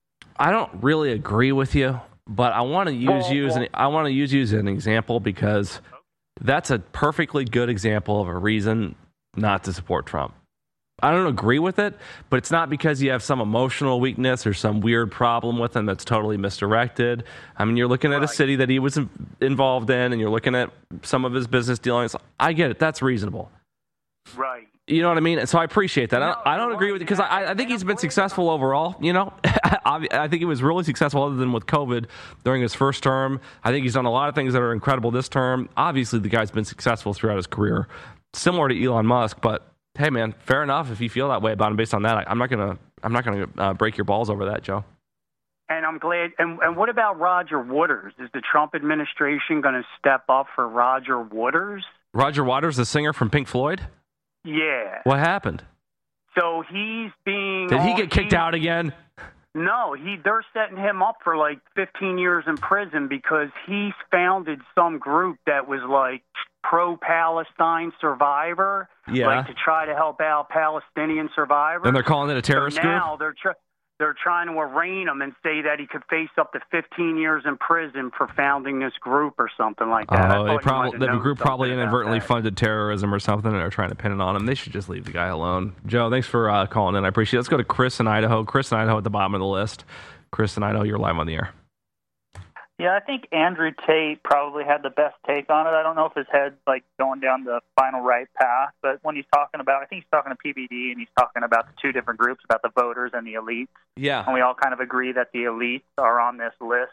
I don't really agree with you, but I want to use Well, you as an, well- I want to use you as an example, because that's a perfectly good example of a reason not to support Trump. I don't agree with it, but it's not because you have some emotional weakness or some weird problem with him that's totally misdirected. I mean, you're looking at a city that he was in- involved in, and you're looking at some of his business dealings. I get it. That's reasonable. Right. You know what I mean? And so I appreciate that. I don't, I don't agree with it because I, I think he's been successful overall. You know, I, I think he was really successful other than with COVID during his first term. I think he's done a lot of things that are incredible this term. Obviously, the guy's been successful throughout his career, similar to Elon Musk. But hey, man, fair enough if you feel that way about him based on that. I, I'm not gonna I'm not gonna uh, break your balls over that, Joe. And I'm glad. And, and what about Roger Waters? Is the Trump administration going to step up for Roger Waters? Roger Waters, the singer from Pink Floyd. Yeah. What happened? So he's being. Did he on- get kicked out again? No, he. They're setting him up for like fifteen years in prison because he founded some group that was like pro-Palestine survivor, Yeah. like to try to help out Palestinian survivors. And they're calling it a terrorist so group? now they're trying. They're trying to arraign him and say that he could face up to fifteen years in prison for founding this group or something like that. I Oh, thought they you probably might have the known group probably something about inadvertently that. funded terrorism or something, and they're trying to pin it on him. They should just leave the guy alone. Joe, thanks for uh, calling in. I appreciate it. Let's go to Chris in Idaho. Chris in Idaho at the bottom of the list. Chris in Idaho, you're live on the air. Yeah, I think Andrew Tate probably had the best take on it. I don't know if his head's like going down the final right path, but when he's talking about, I think he's talking to P B D and he's talking about the two different groups, about the voters and the elites. Yeah. And we all kind of agree that the elites are on this list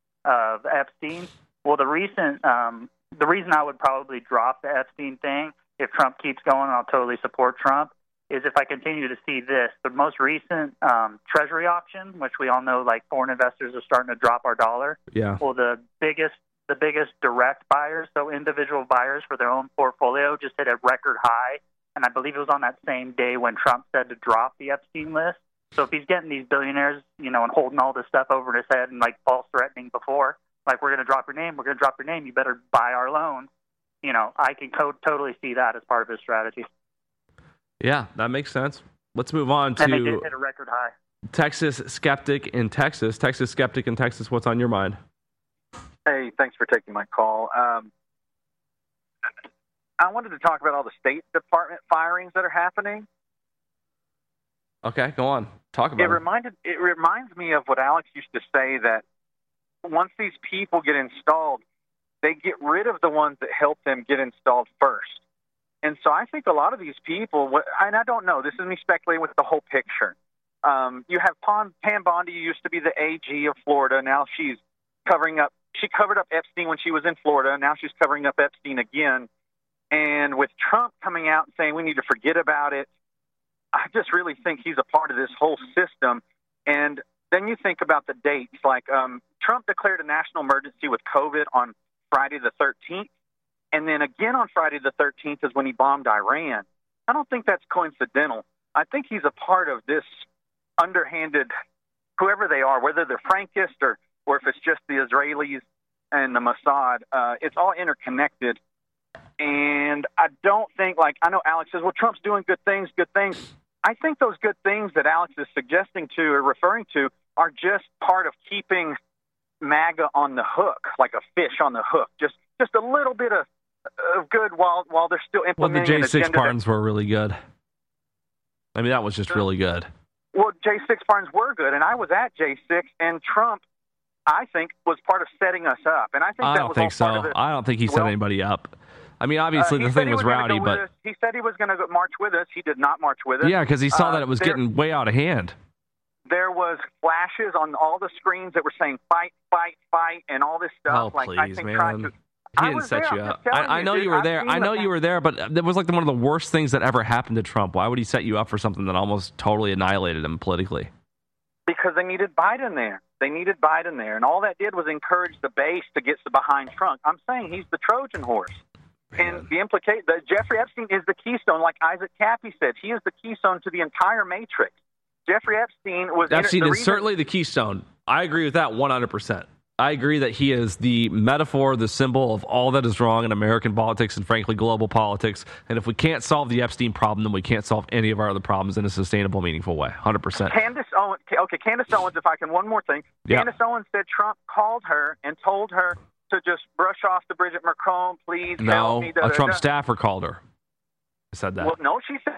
of Epstein. Well, the recent, um, the reason I would probably drop the Epstein thing if Trump keeps going, and I'll totally support Trump, is if I continue to see this. The most recent um, Treasury auction, which we all know, like foreign investors are starting to drop our dollar. Yeah. Well, the biggest, the biggest direct buyers, so individual buyers for their own portfolio, just hit a record high, and I believe it was on that same day when Trump said to drop the Epstein list. So if he's getting these billionaires, you know, and holding all this stuff over his head and like false threatening before, like we're going to drop your name, we're going to drop your name, you better buy our loans. You know, I can co- totally see that as part of his strategy. Yeah, that makes sense. Let's move on And they to did hit a record high. Texas Skeptic in Texas. Texas Skeptic in Texas, what's on your mind? Hey, thanks for taking my call. Um, I wanted to talk about all the State Department firings that are happening. Okay, go on. Talk about It it. reminded it reminds me of what Alex used to say, that once these people get installed, they get rid of the ones that help them get installed first. And so I think a lot of these people, and I don't know, this is me speculating with the whole picture. Um, you have Pam, Pam Bondi, who used to be the A G of Florida. Now she's covering up. She covered up Epstein when she was in Florida. Now she's covering up Epstein again. And with Trump coming out and saying we need to forget about it, I just really think he's a part of this whole system. And then you think about the dates. Like um, Trump declared a national emergency with COVID on Friday the thirteenth. And then again on Friday the thirteenth is when he bombed Iran. I don't think that's coincidental. I think he's a part of this underhanded, whoever they are, whether they're Frankist or, or if it's just the Israelis and the Mossad, uh, it's all interconnected. And I don't think, like, I know Alex says, well, Trump's doing good things, good things. I think those good things that Alex is suggesting to or referring to are just part of keeping MAGA on the hook, like a fish on the hook. Just just a little bit of, of good while while they're still Well, implementing the J an six agenda that- pardons were really good. I mean, that was just really good. Well, J six pardons were good, and I was at J six, and Trump, I think, was part of setting us up. And I think I that don't was think all so. part of it. I don't think he set Well, anybody up. I mean, obviously uh, he the said thing he was gonna rowdy, go with but us. He said he was going to march with us. He did not march with us. yeah, because he saw Uh, that it was there- getting way out of hand. There was flashes on all the screens that were saying "fight, fight, fight" and all this Oh, stuff. like I please, think man. tried to. He I didn't was set there, you I'm up. just telling I, I you, know dude. you were I've there. seen I know the- you were there, but that was like one of the worst things that ever happened to Trump. Why would he set you up for something that almost totally annihilated him politically? Because they needed Biden there. They needed Biden there, and all that did was encourage the base to get behind Trump. I'm saying he's the Trojan horse. And the implicate that Jeffrey Epstein is the keystone, like Isaac Cappy said. He is the keystone to the entire matrix. Jeffrey Epstein was Epstein the is reason- certainly the keystone. I agree with that one hundred percent. I agree that he is the metaphor, the symbol of all that is wrong in American politics and, frankly, global politics. And if we can't solve the Epstein problem, then we can't solve any of our other problems in a sustainable, meaningful way. one hundred percent. Candace Owens. Okay, Candace Owens. If I can, one more thing. Yeah. Candace Owens said Trump called her and told her to just brush off the Bridget Macron, please. help No, me, da, a da, Trump da. staffer called her. I said that. Well, no, she said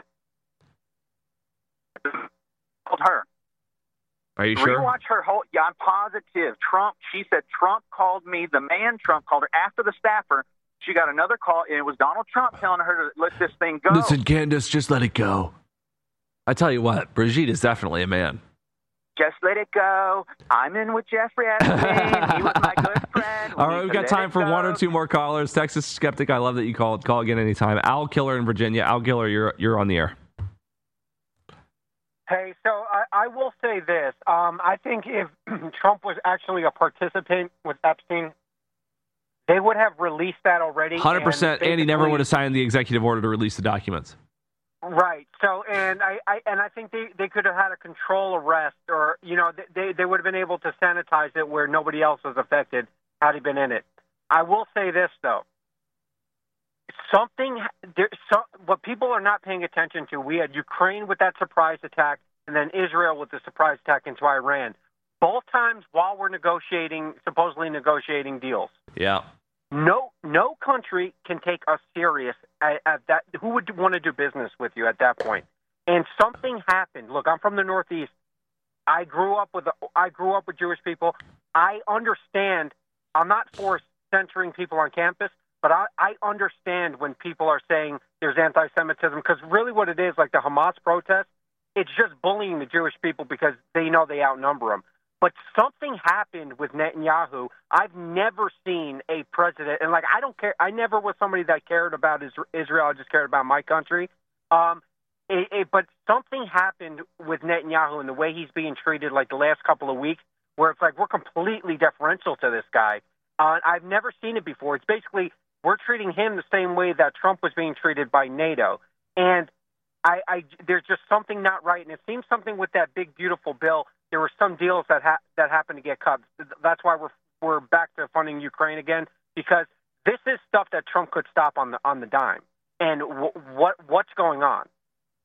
called her. Are you sure? Rewatch her whole. Yeah, I'm positive. Trump. She said Trump called me. The man Trump called her after the staffer. She got another call, and it was Donald Trump telling her to let this thing go. Listen, Candace, just let it go. I tell you what, Brigitte is definitely a man. Just let it go. I'm in with Jeffrey Epstein. He was my good friend. All We right, we've need got to time let for it one go. or two more callers. Texas Skeptic, I love that you called. Call again anytime. Al Killer in Virginia. Al Killer, you're you're on the air. Hey, so I, I will say this. Um, I think if Trump was actually a participant with Epstein, they would have released that already. one hundred percent, and he never basically- would have signed the executive order to release the documents. Right. So, and I, I and I think they, they could have had a control arrest, or you know, they they would have been able to sanitize it where nobody else was affected had he been in it. I will say this though. Something, there, so, what people are not paying attention to, we had Ukraine with that surprise attack, and then Israel with the surprise attack into Iran. Both times while we're negotiating, supposedly negotiating deals. Yeah. No, no country can take us serious at, at that. Who would want to do business with you at that point? And something happened. Look, I'm from the Northeast. I grew up with I grew up with Jewish people. I understand. I'm not for censoring people on campus, but I, I understand when people are saying there's anti-Semitism, because really what it is, like the Hamas protest, it's just bullying the Jewish people because they know they outnumber them. But something happened with Netanyahu. I've never seen a president, and like I don't care. I never was somebody that cared about Israel. I just cared about my country. Um, it, it, but something happened with Netanyahu and the way he's being treated, like the last couple of weeks, where it's like we're completely deferential to this guy. Uh, I've never seen it before. It's basically we're treating him the same way that Trump was being treated by NATO, and I, I there's just something not right. And it seems something with that big beautiful bill. There were some deals that ha- that happened to get cut. That's why we're we're back to funding Ukraine again, because this is stuff that Trump could stop on the on the dime. And w- what what's going on?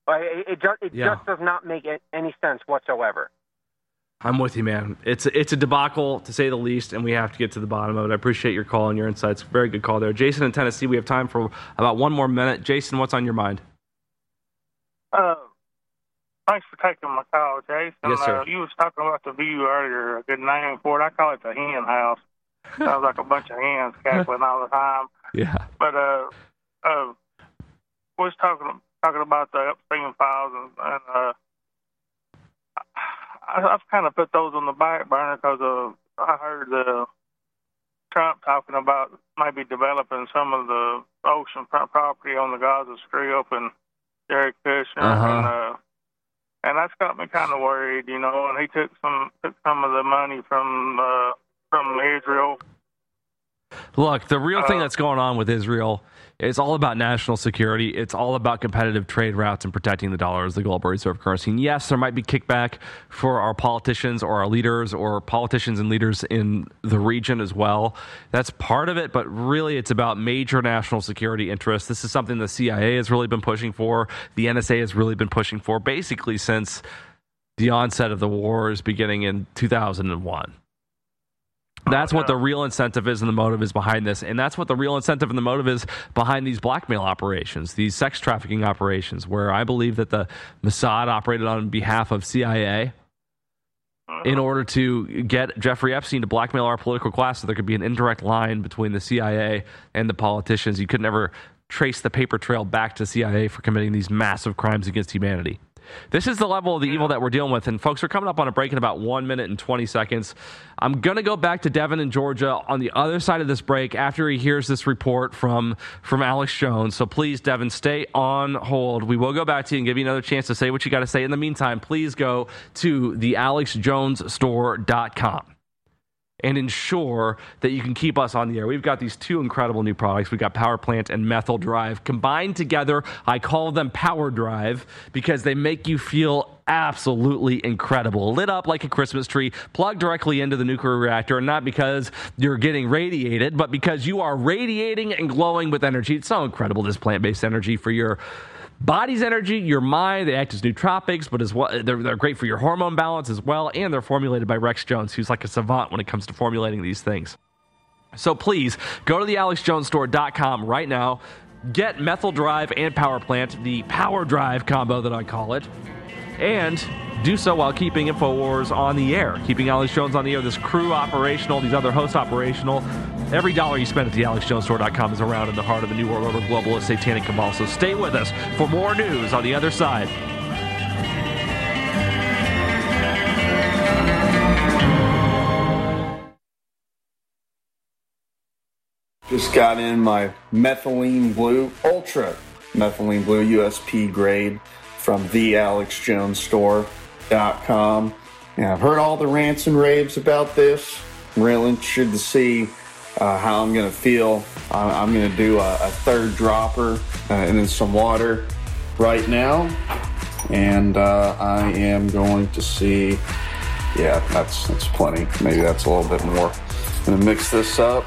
Like, it it, just, it Yeah. just does not make it any sense whatsoever. I'm with you, man. It's it's a debacle, to say the least, and we have to get to the bottom of it. I appreciate your call and your insights. Very good call there. Jason in Tennessee, we have time for about one more minute. Jason, what's on your mind? Uh, thanks for taking my call, Jason. Yes, sir. Uh, you was talking about the view earlier. A good name for it. I call it the hen house. Sounds like a bunch of hens cackling all the time. Yeah. But uh, uh, we was talking talking about the Epstein files, and, and uh, I, I've kind of put those on the back burner because uh, I heard uh, Trump talking about maybe developing some of the oceanfront property on the Gaza Strip and Jared Kushner, Uh-huh. and uh, and that's got me kind of worried, you know. And he took some took some of the money from uh, from Israel. Look, the real thing Uh, that's going on with Israel is all about national security. It's all about competitive trade routes and protecting the dollar as the global reserve currency. And yes, there might be kickback for our politicians or our leaders or politicians and leaders in the region as well. That's part of it, but really it's about major national security interests. This is something the C I A has really been pushing for. The N S A has really been pushing for basically since the onset of the wars beginning in two thousand one. That's what the real incentive is and the motive is behind this. And that's what the real incentive and the motive is behind these blackmail operations, these sex trafficking operations, where I believe that the Mossad operated on behalf of C I A in order to get Jeffrey Epstein to blackmail our political class so there could be an indirect line between the C I A and the politicians. You could never trace the paper trail back to C I A for committing these massive crimes against humanity. This is the level of the evil that we're dealing with. And folks, we're coming up on a break in about one minute and twenty seconds. I'm going to go back to Devin in Georgia on the other side of this break after he hears this report from, from Alex Jones. So please, Devin, stay on hold. We will go back to you and give you another chance to say what you got to say. In the meantime, please go to the alex jones store dot com. and ensure that you can keep us on the air. We've got these two incredible new products. We've got Power Plant and Methyl Drive. Combined together, I call them Power Drive because they make you feel absolutely incredible. Lit up like a Christmas tree, plugged directly into the nuclear reactor, and not because you're getting radiated, but because you are radiating and glowing with energy. It's so incredible, this plant-based energy for your body's energy, your mind. They act as nootropics, but as well, they're, they're great for your hormone balance as well. And they're formulated by Rex Jones, who's like a savant when it comes to formulating these things. So please go to the alex jones store dot com right now. Get Methyl Drive and Power Plant, the Power Drive combo that I call it, and do so while keeping InfoWars on the air, keeping Alex Jones on the air, this crew operational, these other hosts operational. Every dollar you spend at the alex jones store dot com is around in the heart of the New World Order globalist satanic cabal. So stay with us for more news on the other side. Just got in my Methylene Blue, Ultra Methylene Blue U S P grade from the alex jones store dot com. And I've heard all the rants and raves about this. I'm real interested to see uh, how I'm going to feel. Uh, I'm going to do a, a third dropper uh, and then some water right now. And uh, I am going to see, yeah, that's, that's plenty. Maybe that's a little bit more. I'm going to mix this up.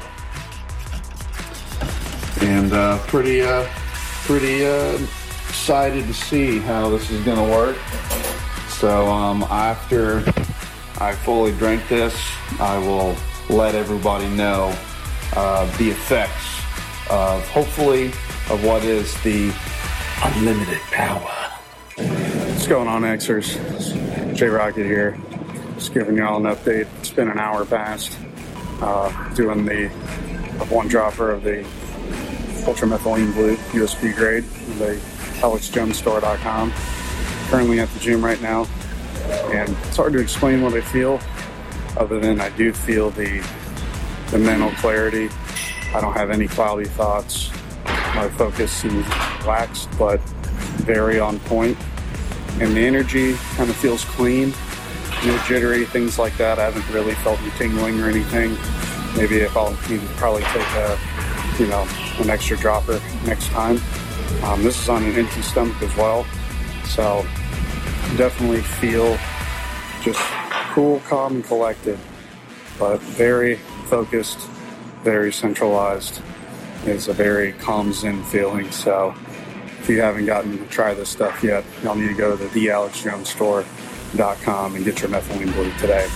And uh, pretty, uh, pretty uh, excited to see how this is going to work. So um, after I fully drink this, I will let everybody know uh, the effects of, hopefully, of what is the unlimited power. What's going on, Xers? J Rocket here. Just giving y'all an update. It's been an hour past uh, doing the of one dropper of the Ultramethylene Blue U S P grade, the alex jones store dot com. Currently at the gym right now, and it's hard to explain what I feel, other than I do feel the the mental clarity. I don't have any cloudy thoughts. My focus seems relaxed, but very on point. And the energy kind of feels clean, no jittery, things like that. I haven't really felt any tingling or anything. Maybe if I'll need to probably take a, you know, an extra dropper next time. Um, this is on an empty stomach as well, so definitely feel just cool, calm, and collected, but very focused, very centralized. It's a very calm zen feeling, so if you haven't gotten to try this stuff yet, y'all need to go to the the alex jones store dot com and get your methylene blue today.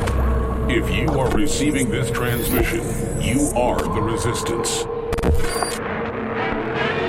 If you are receiving this transmission, you are the resistance.